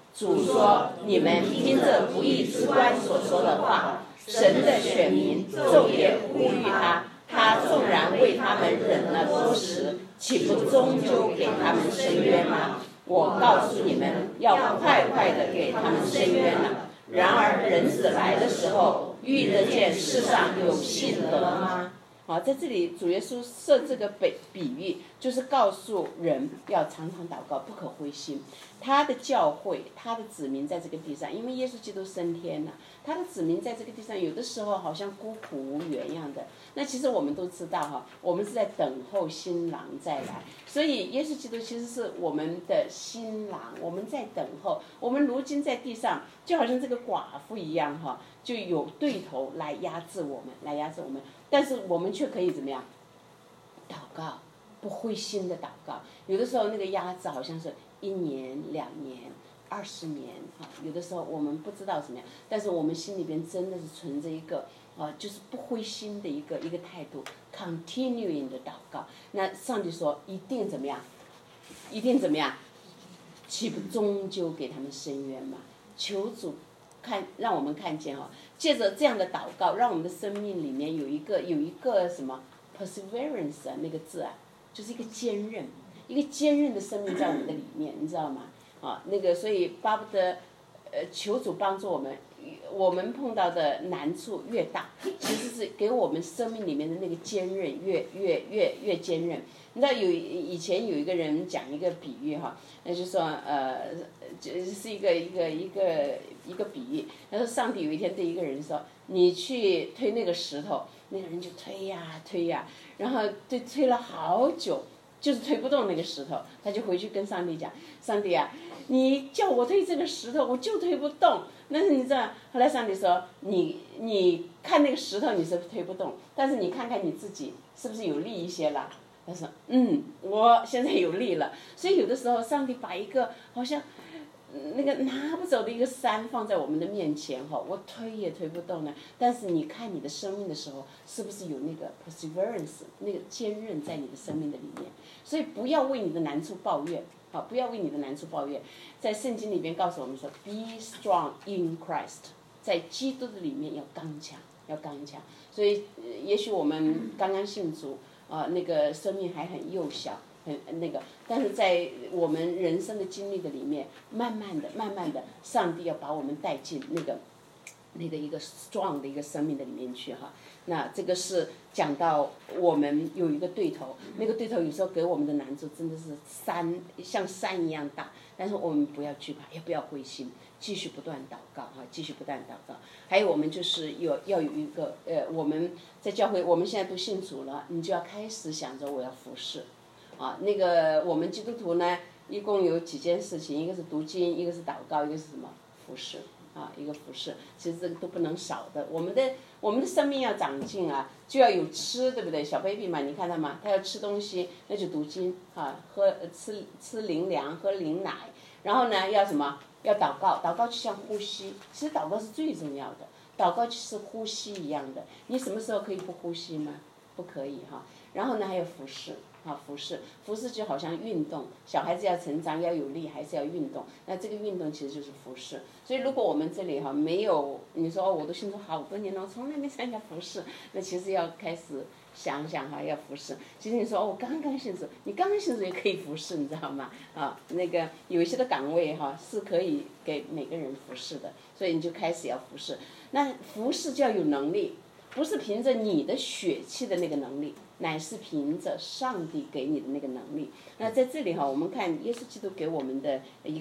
主说：“你们听着不义之官所说的话，神的选民昼夜呼吁他，他纵然为他们忍了多时，岂不终究给他们伸冤吗？我告诉你们，要快快的给他们伸冤了。然而人子来的时候，遇得见世上有信德吗？”好，在这里主耶稣设这个比喻，就是告诉人要常常祷告，不可灰心。他的教会，他的子民在这个地上，因为耶稣基督升天了，他的子民在这个地上有的时候好像孤苦无援一样的。那其实我们都知道哈，我们是在等候新郎再来，所以耶稣基督其实是我们的新郎，我们在等候。我们如今在地上就好像这个寡妇一样哈，就有对头来压制我们，但是我们却可以怎么样？祷告，不灰心的祷告。有的时候那个压制好像是1年、2年、20年啊，有的时候我们不知道怎么样，但是我们心里边真的是存着一个就是不灰心的一个态度 ，continuing 的祷告。那上帝说一定怎么样？一定怎么样？岂不终究给他们伸冤吗？求主让我们看见借着这样的祷告，让我们的生命里面有一个什么 perseverance 那个字就是一个坚韧的生命在我们的里面，你知道吗？所以巴不得求主帮助我们碰到的难处越大，其实是给我们生命里面的那个坚韧越坚韧。你知道以前有一个人讲一个比喻那就说就是一个比喻。他说上帝有一天对一个人说，你去推那个石头，那个人就推呀，然后推了好久，就是推不动那个石头，他就回去跟上帝讲，上帝啊，你叫我推这个石头，我就推不动。但是你知道，后来上帝说，你看那个石头你是推不动，但是你看看你自己是不是有力一些了？他说，我现在有力了。所以有的时候上帝把一个好像那个拿不走的一个山放在我们的面前我推也推不动呢。但是你看你的生命的时候，是不是有那个 perseverance 那个坚韧在你的生命的里面？所以不要为你的难处抱怨，不要为你的难处抱怨。在圣经里边告诉我们说 ，Be strong in Christ， 在基督的里面要刚强。所以也许我们刚刚信主那个生命还很幼小。但是在我们人生的经历的里面，慢慢的，上帝要把我们带进那个一个 strong 的一个生命的里面去那这个是讲到我们有一个对头，那个对头有时候给我们的难处真的是像山一样大，但是我们不要惧怕，也不要灰心，继续不断祷告还有我们就是要有一个我们在教会，我们现在都信主了，你就要开始想着我要服侍。我们基督徒呢，一共有几件事情，一个是读经，一个是祷告，一个是什么？服侍一个服侍，其实这个都不能少的。我们的生命要长进就要有吃，对不对？小 baby 嘛，你看到吗？他要吃东西，那就读经吃灵粮，喝灵奶，然后呢要什么？要祷告，祷告就像呼吸，其实祷告是最重要的，祷告就是呼吸一样的。你什么时候可以不呼吸吗？不可以然后呢还有服侍。服侍就好像运动，小孩子要成长要有力，还是要运动。那这个运动其实就是服侍。所以如果我们这里没有你说我都信主好多年了，我从来没参加服侍，那其实要开始想要服侍。其实你说我刚刚信主，你刚刚信主也可以服侍，你知道吗？有一些的岗位是可以给每个人服侍的，所以你就开始要服侍。那服侍就要有能力，不是凭着你的血气的那个能力，乃是凭着上帝给你的那个能力。那在这里我们看耶稣基督给我们的一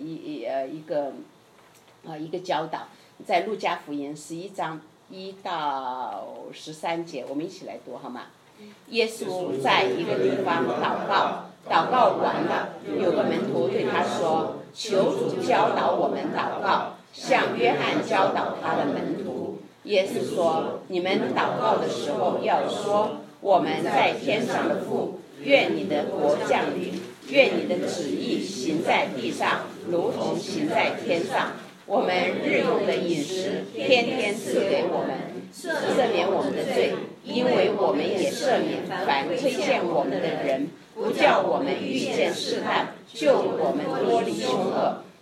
个教导，在路加福音11章1到13节，我们一起来读好吗？耶稣在一个地方祷告完了，有个门徒对他说：“求主教导我们祷告，像约翰教导他的门徒。”耶稣说：“你们祷告的时候要说，我们在天上的父，愿你的国降临，愿你的旨意行在地上，如同行在天上。我们日用的饮食，天天赐给我们，赦免我们的罪，因为我们也赦免凡亏欠我们的人，不叫我们遇见试探，救我们脱离凶恶。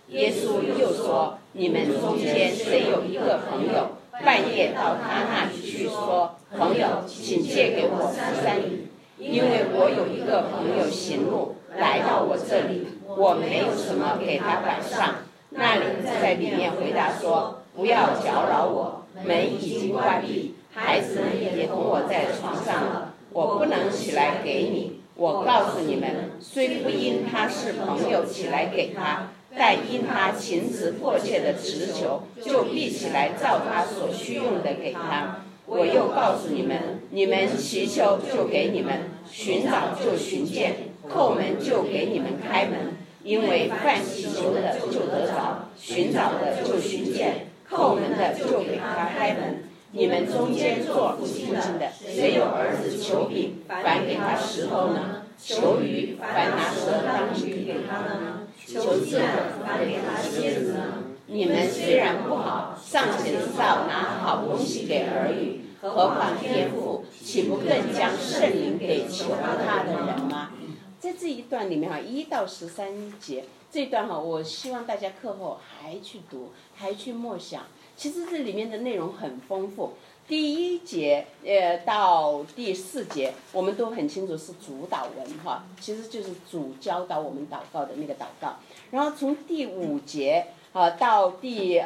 耶稣又说：你们中间谁有一个朋友，半夜到他那里去说：朋友，请借给我3饼，因为我有一个朋友行路来到我这里，我没有什么给他摆上。那人在里面回答说：不要搅扰我，门已经关闭，孩子们也同我在床上了，我不能起来给你。我告诉你们，虽不因他是朋友起来给他，但因他情辞迫切的直求，就必起来照他所需用的给他。我又告诉你们，你们祈求就给你们，寻找就寻见，叩门就给你们开门。因为凡祈求的就得着，寻找的就寻见，叩门的就给他开门。你们中间做父亲的，谁有儿子求饼，反给他石头呢？求鱼，反拿蛇当鱼给他呢？求字的，反给他蝎子呢？你们虽然不好，尚且知道拿好东西给儿女，何况天父，岂不更将圣灵给求他的人吗？在这一段里面1到13节这一段我希望大家课后还去读，还去默想。其实这里面的内容很丰富。第1节到第4节，我们都很清楚是主导文其实就是主教导我们祷告的那个祷告。然后从第5节到第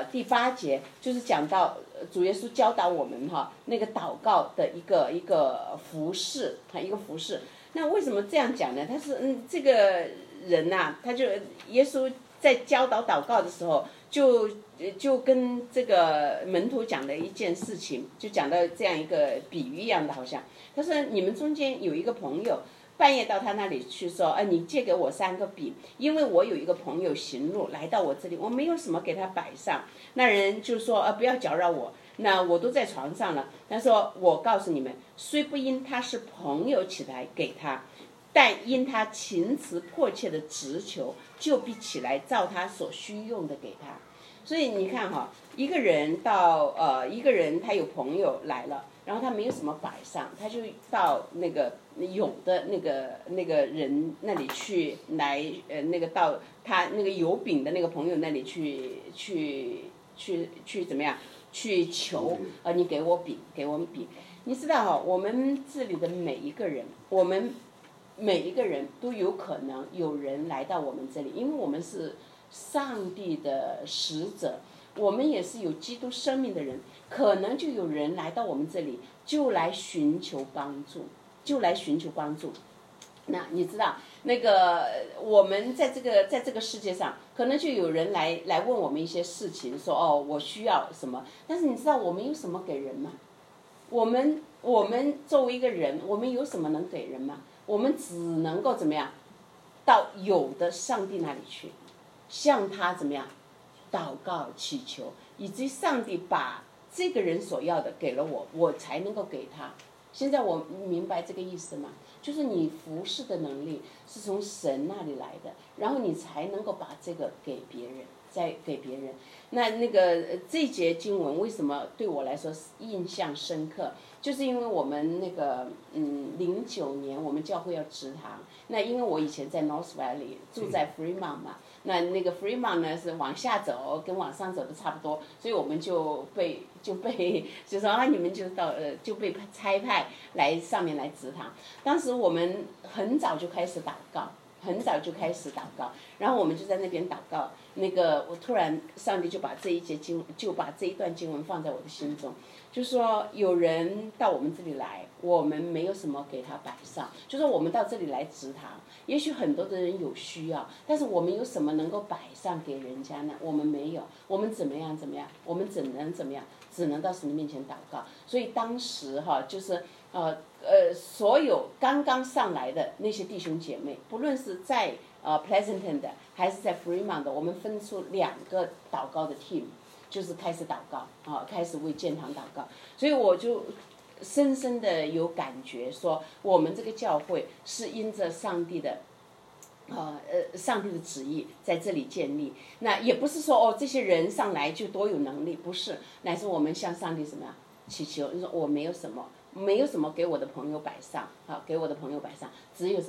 8节，就是讲到主耶稣教导我们那个祷告的一个服事一个服事。那为什么这样讲呢？他是这个人他就耶稣在教导祷告的时候，就跟这个门徒讲的一件事情，就讲到这样一个比喻一样的，好像他说你们中间有一个朋友，半夜到他那里去说，你借给我3个饼，因为我有一个朋友行路来到我这里，我没有什么给他摆上。那人就说不要搅扰我，那我都在床上了。他说我告诉你们，虽不因他是朋友起来给他，但因他情辞迫切的直求，就必起来照他所需用的给他。所以你看一个人他有朋友来了，然后他没有什么摆上，他就到那个有的那个人那里去到他那个有饼的那个朋友那里去怎么样去求你给我饼，给我们饼。你知道我们这里的每一个人，我们每一个人都有可能有人来到我们这里，因为我们是上帝的使者，我们也是有基督生命的人，可能就有人来到我们这里，就来寻求帮助。那你知道那个我们在这个世界上，可能就有人来问我们一些事情，说我需要什么，但是你知道我们有什么给人吗？我们作为一个人，我们有什么能给人吗？我们只能够怎么样，到有的上帝那里去，向他怎么样祷告祈求，以及上帝把这个人所要的给了我，我才能够给他。现在我明白这个意思吗？就是你服侍的能力是从神那里来的，然后你才能够把这个给别人，再给别人。那个这节经文为什么对我来说印象深刻？就是因为我们09年我们教会要植堂，那因为我以前在 North Valley 住在 Fremont 嘛，那个 Fremont 呢是往下走跟往上走的差不多，所以我们就被就说你们就被差派来上面来植堂。当时我们很早就开始祷告，然后我们就在那边祷告。我突然上帝就把这一段经文放在我的心中，就说有人到我们这里来，我们没有什么给他摆上，就说我们到这里来植堂，也许很多的人有需要，但是我们有什么能够摆上给人家呢？我们没有，我们怎么样？我们只能怎么样？只能到神的面前祷告。所以当时就是所有刚刚上来的那些弟兄姐妹，不论是在Pleasanton 的还是在 Fremont 的，我们分出2个祷告的 team， 就是开始祷告开始为建堂祷告。所以我就深深的有感觉说，我们这个教会是因着上帝的旨意在这里建立。那也不是说这些人上来就多有能力，不是，乃是我们向上帝什么呀祈求。你说我没有什么给我的朋友摆上只有什么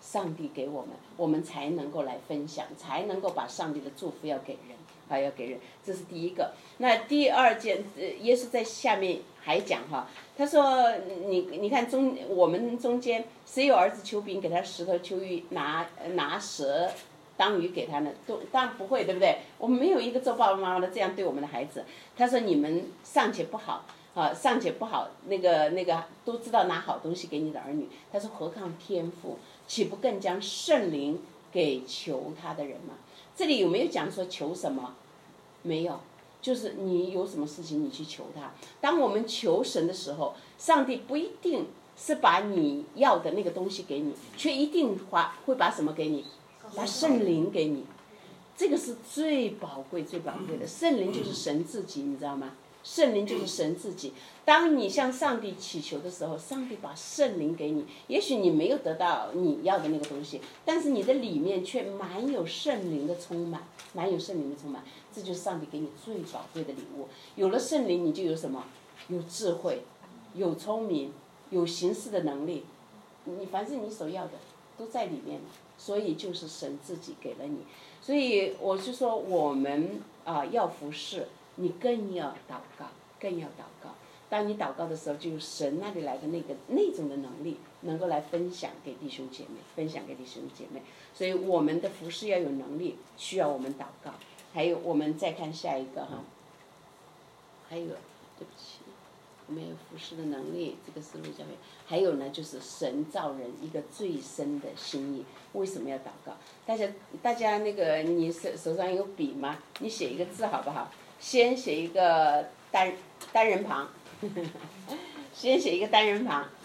上帝给我们，我们才能够来分享，才能够把上帝的祝福要给人啊，要给人，这是第一个。那第二件，耶稣在下面还讲哈，他说你看我们中间谁有儿子求饼，给他石头；求鱼拿蛇当鱼给他呢？当然不会，对不对？我们没有一个做爸爸妈妈的这样对我们的孩子。他说你们尚且不好。尚且不好，那个都知道拿好东西给你的儿女。他说何况天父，岂不更将圣灵给求他的人吗？这里有没有讲说求什么？没有，就是你有什么事情你去求他。当我们求神的时候，上帝不一定是把你要的那个东西给你，却一定会把什么给你？把圣灵给你。这个是最宝贵最宝贵的，圣灵就是神自己，你知道吗？圣灵就是神自己。当你向上帝祈求的时候，上帝把圣灵给你，也许你没有得到你要的那个东西，但是你的里面却满有圣灵的充满，满有圣灵的充满，这就是上帝给你最宝贵的礼物。有了圣灵，你就有什么？有智慧，有聪明，有行事的能力，你凡是你所要的都在里面，所以就是神自己给了你。所以我是说我们要服侍，你更要祷告，更要祷告。当你祷告的时候，就有神那里来的那种的能力，能够来分享给弟兄姐妹，分享给弟兄姐妹。所以我们的服侍要有能力，需要我们祷告。还有我们再看下一个哈，还有对不起，我们有服侍的能力，这个是路教会。还有呢，就是神造人一个最深的心意。为什么要祷告？大家那个你手上有笔吗？你写一个字好不好？先写一个单人旁，先写一个单人旁，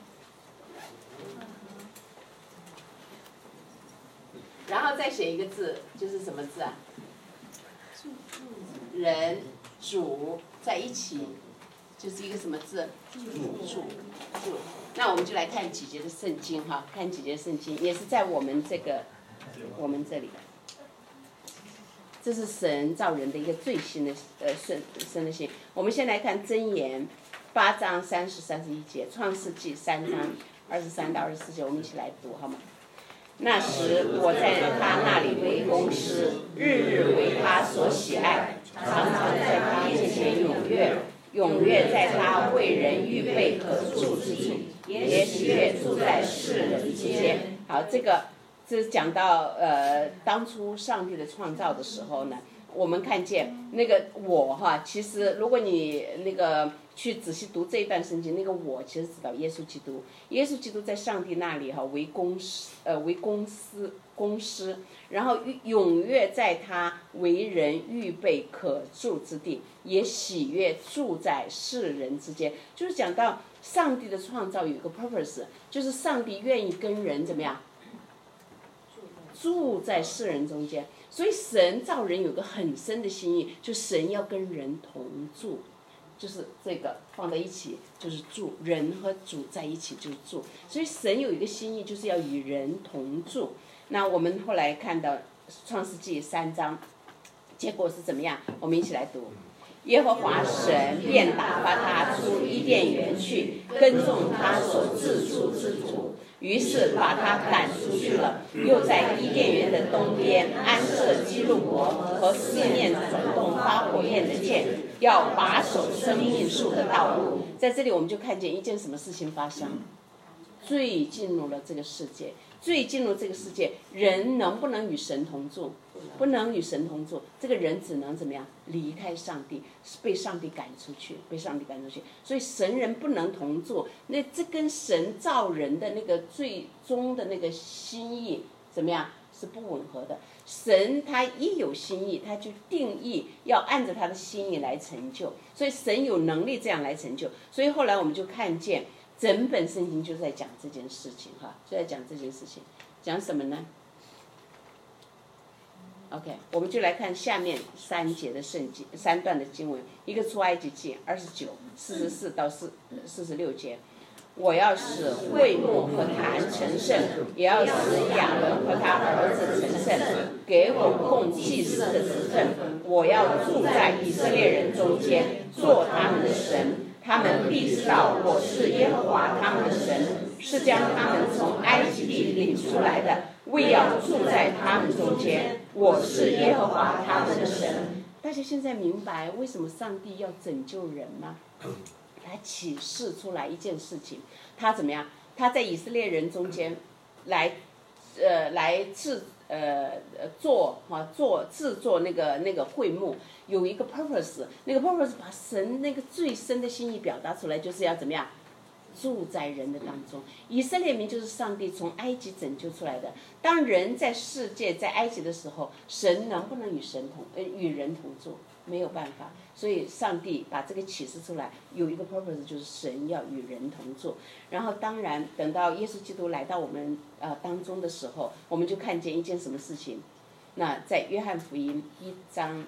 然后再写一个字，就是什么字啊？人主在一起，就是一个什么字？主。那我们就来看几节的圣经哈，看几节圣经，也是在我们这里。这是神造人的一个最新的深的心。我们先来看箴言8章30、31节，创世纪3章23到24节，我们一起来读好吗？那时我在他那里为工师，日日为他所喜爱，常常在他面前踊跃在他为人预备可住之处，也喜悦住在世人之间。好，这讲到当初上帝的创造的时候呢，我们看见那个我哈，其实如果你那个去仔细读这一段圣经，那个我其实指到耶稣基督。耶稣基督在上帝那里哈为公师，然后踊跃在他为人预备可住之地，也喜悦住在世人之间。就是讲到上帝的创造有一个 purpose， 就是上帝愿意跟人怎么样？住在世人中间。所以神造人有个很深的心意，就神要跟人同住，就是这个放在一起就是住，人和主在一起就是住。所以神有一个心意，就是要与人同住。那我们后来看到创世纪3章，结果是怎么样？我们一起来读。耶和华神便打发他出伊甸园去，耕种他所自出之土，于是把他赶出去了。又在伊甸园的东边安设基路伯和四面转动发火焰的剑，要把守生命树的道路。在这里我们就看见一件什么事情发生？罪进入了这个世界，罪进入这个世界，人能不能与神同住？不能与神同住，这个人只能怎么样？离开上帝，被上帝赶出去，所以神人不能同住，那这跟神造人的那个最终的那个心意怎么样？是不吻合的。神他一有心意，他就定义要按照他的心意来成就，所以神有能力这样来成就。所以后来我们就看见整本圣经就在讲这件事情哈，就在讲这件事情，讲什么呢？OK， 我们就来看下面3段的经文，一个出埃及记29、44到46节。我要使会幕和坛成圣，也要使亚伦和他儿子成圣，给我供祭司的职分。我要住在以色列人中间，做他们的神。他们必知道我是耶和华他们的神，是将他们从埃及及地领出来的，为要住在他们中间。我是耶和华他们的神。大家现在明白为什么上帝要拯救人吗？他启示出来一件事情，他怎么样？他在以色列人中间来制作那个会幕，有一个 purpose， 那个 purpose 把神那个最深的心意表达出来，就是要怎么样？住在人的当中。以色列民就是上帝从埃及拯救出来的。当人在世界在埃及的时候，神能不能与人同住？没有办法。所以上帝把这个启示出来，有一个 purpose， 就是神要与人同住。然后当然等到耶稣基督来到我们当中的时候，我们就看见一件什么事情。那在约翰福音1章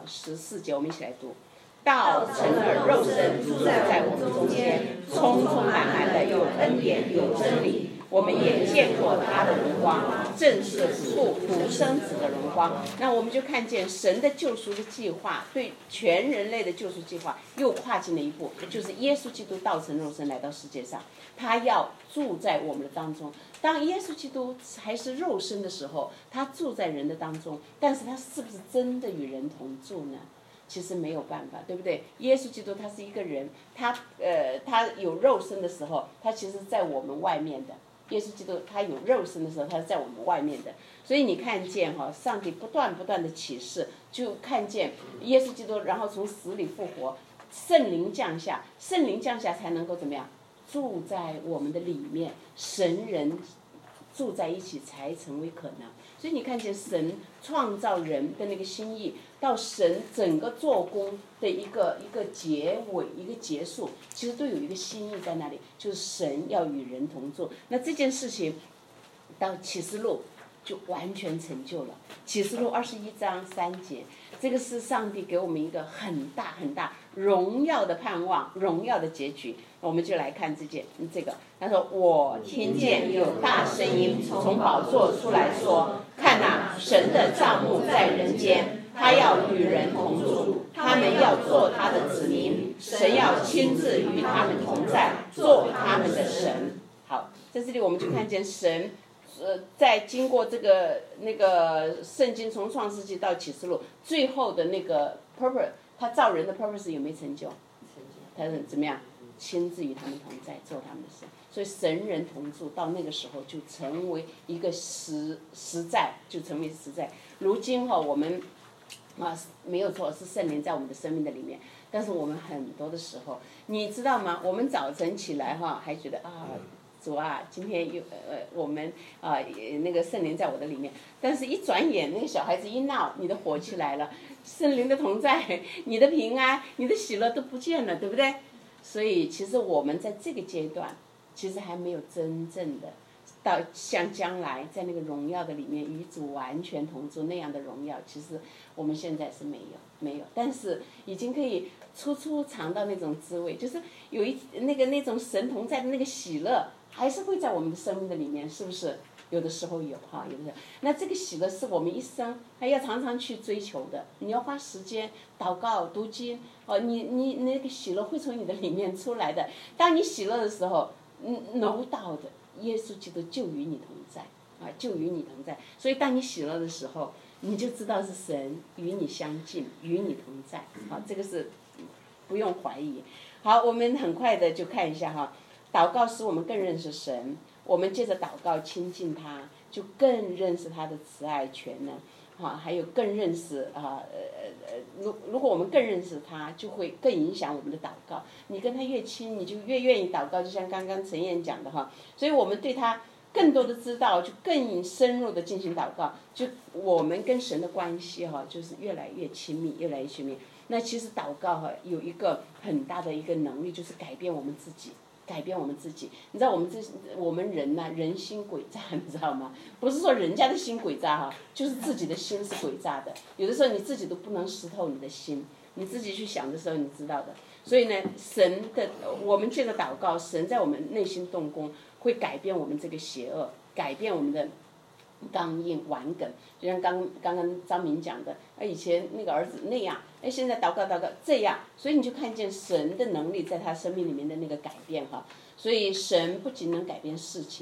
14节，我们一起来读。道成了肉身，住在我们中间，充满满的有恩典有真理。我们也见过他的荣光，正是独生子的荣光。那我们就看见神的救赎的计划，对全人类的救赎计划又跨进了一步，就是耶稣基督道成肉身来到世界上，他要住在我们的当中。当耶稣基督还是肉身的时候，他住在人的当中，但是他是不是真的与人同住呢？其实没有办法，对不对？耶稣基督他是一个人，他有肉身的时候，他其实在我们外面的。耶稣基督他有肉身的时候，他是在我们外面的。所以你看见上帝不断的启示，就看见耶稣基督，然后从死里复活，圣灵降下才能够怎么样住在我们的里面，神人住在一起才成为可能。所以你看见神创造人的那个心意，到神整个做工的一个结尾，一个结束，其实都有一个心意在那里，就是神要与人同住。那这件事情到启示录就完全成就了。启示录21章3节，这个是上帝给我们一个很大荣耀的盼望，荣耀的结局。我们就来看这个，他说我听见有大声音从宝座出来说，看哪，神的帐幕在人间，他要与人同住，他们要做他的子民，神要亲自与他们同在，做他们的神。好，在这里我们就看见神在经过那个圣经从创世纪到启示录最后的那个 purpose， 他造人的 purpose 有没有成就？他是怎么样？亲自与他们同在，做他们的神。所以神人同住到那个时候就成为一个实在，就成为实在。如今我们没有错，是圣灵在我们的生命的里面，但是我们很多的时候，你知道吗？我们早晨起来还觉得主啊，今天又我们那个圣灵在我的里面，但是一转眼那个小孩子一闹，你的火起来了，圣灵的同在，你的平安，你的喜乐都不见了，对不对？所以其实我们在这个阶段，其实还没有真正的到像将来在那个荣耀的里面与主完全同住那样的荣耀，其实我们现在是没有，但是已经可以初尝到那种滋味，就是有那种神同在的那个喜乐，还是会在我们的生命的里面，是不是？有的时候有有的时候，那这个喜乐是我们一生还要常常去追求的。你要花时间祷告、读经，你那个喜乐会从你的里面出来的。当你喜乐的时候，no doubt的，耶稣基督就与你同在，就与你同在。所以当你喜乐的时候，你就知道是神与你相近，与你同在。这个是不用怀疑。好，我们很快的就看一下祷告使我们更认识神。我们借着祷告亲近他，就更认识他的慈爱全能，还有更认识如果我们更认识他，就会更影响我们的祷告。你跟他越亲，你就越愿意祷告，就像刚刚陈燕讲的所以我们对他更多的知道，就更深入的进行祷告，就我们跟神的关系就是越来越亲密，越来越亲密。那其实祷告有一个很大的一个能力，就是改变我们自己。你知道我们人人心诡诈，你知道吗？不是说人家的心诡诈就是自己的心是诡诈的。有的时候你自己都不能识透你的心，你自己去想的时候你知道的。所以呢，我们借着祷告，神在我们内心动工，会改变我们这个邪恶，改变我们的刚硬顽梗。就像刚刚张明讲的，以前那个儿子那样，现在祷告这样，所以你就看见神的能力在他生命里面的那个改变所以神不仅能改变事情，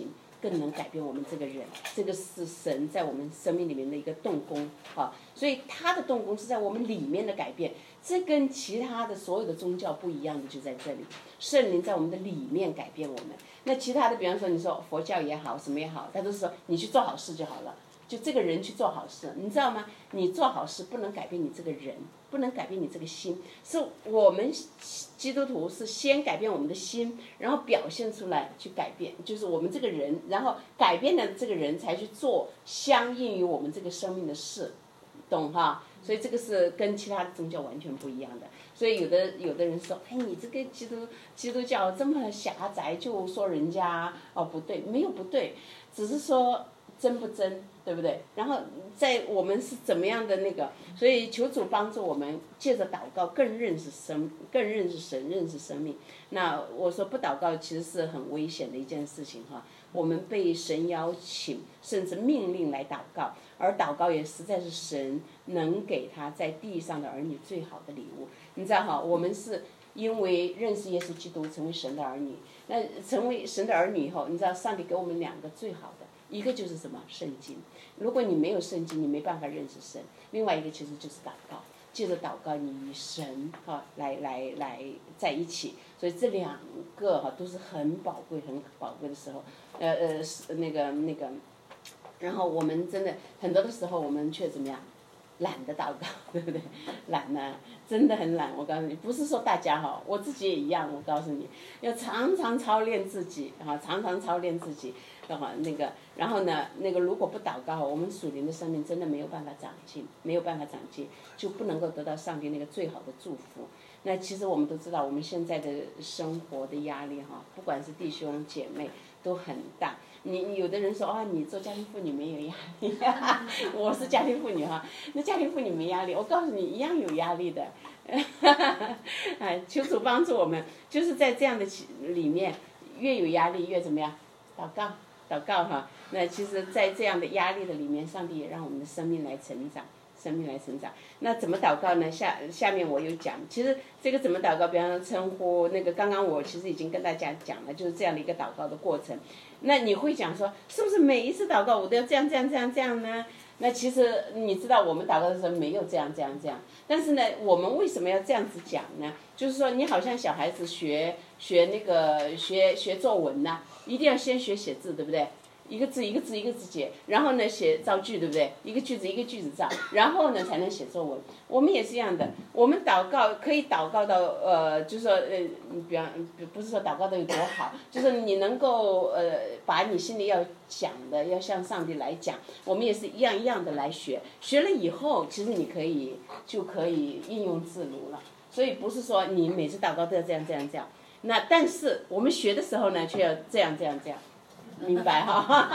更能改变我们这个人。这个是神在我们生命里面的一个动工啊，所以他的动工是在我们里面的改变。这跟其他的所有的宗教不一样的就在这里，圣灵在我们的里面改变我们。那其他的，比方说你说佛教也好，什么也好，他都是说你去做好事就好了，就这个人去做好事，你知道吗？你做好事不能改变你这个人，不能改变你这个心，是我们基督徒是先改变我们的心，然后表现出来去改变，就是我们这个人，然后改变了这个人才去做相应于我们这个生命的事，懂哈？所以这个是跟其他的宗教完全不一样的。所以有的人说，哎，你这个基督教这么狭窄，就说人家不对，没有不对，只是说真不真，对不对？然后在我们是怎么样的那个，所以求主帮助我们，借着祷告更认识神，认识生命。那我说不祷告其实是很危险的一件事情哈。我们被神邀请，甚至命令来祷告，而祷告也实在是神能给他在地上的儿女最好的礼物。你知道哈，我们是因为认识耶稣基督，成为神的儿女。那成为神的儿女以后，你知道上帝给我们两个最好的，一个就是什么？圣经。如果你没有圣经，你没办法认识神。另外一个其实就是祷告，借着祷告，你与神来在一起。所以这两个都是很宝贵的时候。那个，然后我们真的很多的时候，我们却怎么样？懒得祷告，对不对？懒呢，真的很懒。我告诉你，不是说大家我自己也一样。我告诉你，要常常操练自己常常操练自己。然后呢，如果不祷告，我们属灵的生命真的没有办法长进，就不能够得到上帝那个最好的祝福。那其实我们都知道，我们现在的生活的压力不管是弟兄姐妹都很大。你有的人说你做家庭妇女没有压力我是家庭妇女那家庭妇女没压力，我告诉你一样有压力的求主帮助我们，就是在这样的里面，越有压力越怎么样？祷告那其实在这样的压力的里面，上帝也让我们的生命来成长。那怎么祷告呢？下面我有讲，其实这个怎么祷告，比方说称呼刚刚我其实已经跟大家讲了，就是这样的一个祷告的过程。那你会讲说，是不是每一次祷告我都要这样呢？那其实你知道我们祷告的时候没有这样，但是呢，我们为什么要这样子讲呢？就是说你好像小孩子学作文呢，一定要先学写字，对不对？一个字一个字写，然后呢写造句，对不对？一个句子一个句子造，然后呢才能写作文。我们也是一样的，我们祷告可以祷告到就是说比方不是说祷告的有多好，就是你能够把你心里要想的要向上帝来讲。我们也是一样的来学了以后，其实你就可以应用自如了。所以不是说你每次祷告都要这样。那但是我们学的时候呢，却要这样。明白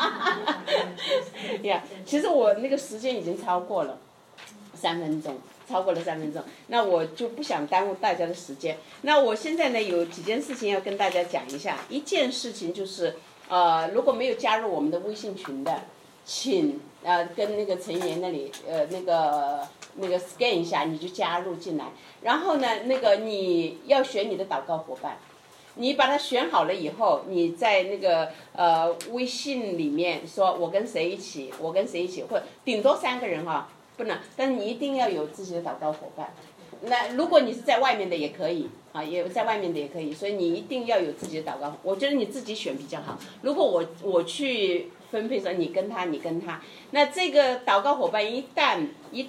其实我那个时间已经超过了3分钟，那我就不想耽误大家的时间。那我现在呢有几件事情要跟大家讲一下。一件事情就是如果没有加入我们的微信群的，请跟那个成员那里那个 scan 一下，你就加入进来。然后呢你要选你的祷告伙伴。你把它选好了以后，你在那个微信里面说我跟谁一起，或者顶多3个人不能，但你一定要有自己的祷告伙伴。那如果你是在外面的也可以也在外面的也可以，所以你一定要有自己的祷告。我觉得你自己选比较好。如果我去分配说你跟他，那这个祷告伙伴一旦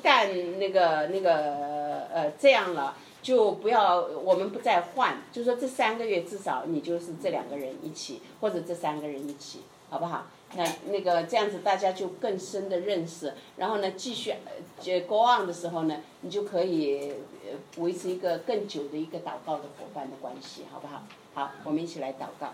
这样了。就不要，我们不再换，就是说这3个月至少你就是这2个人一起，或者这3个人一起，好不好？那个这样子大家就更深的认识，然后呢继续go on的时候呢，你就可以维持一个更久的一个祷告的伙伴的关系，好不好？好，我们一起来祷告。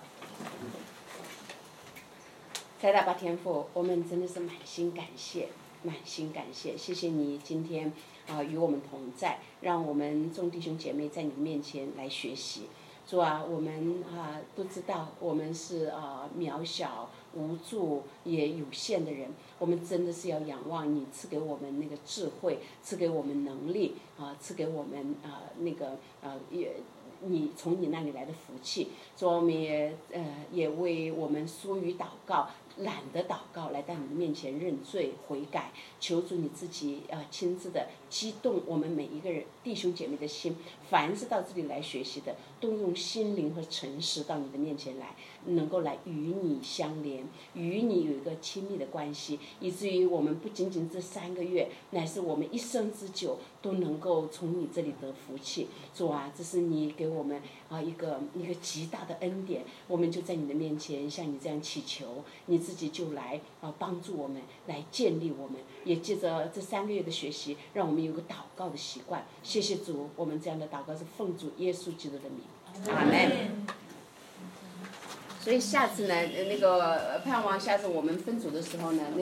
蔡大爸天父，我们真的是满心感谢，谢谢你今天与我们同在，让我们众弟兄姐妹在你面前来学习。主啊，我们都知道我们是渺小无助也有限的人，我们真的是要仰望你赐给我们那个智慧，赐给我们能力赐给我们你从你那里来的福气。主，我们也为我们疏于祷告、懒得祷告来到你的面前认罪悔改，求主你自己亲自的激动我们每一个人弟兄姐妹的心，凡是到这里来学习的，都用心灵和诚实到你的面前来，能够来与你相连，与你有一个亲密的关系，以至于我们不仅仅这3个月，乃是我们一生之久都能够从你这里得福气。主啊，这是你给我们一个极大的恩典，我们就在你的面前向你这样祈求，你自己就来帮助我们，来建立我们，也借着这3个月的学习，让我们有个祷告的习惯。谢谢主，我们这样的祷告是奉主耶稣基督的名，阿们。所以下次呢，盼望下次我们分组的时候呢。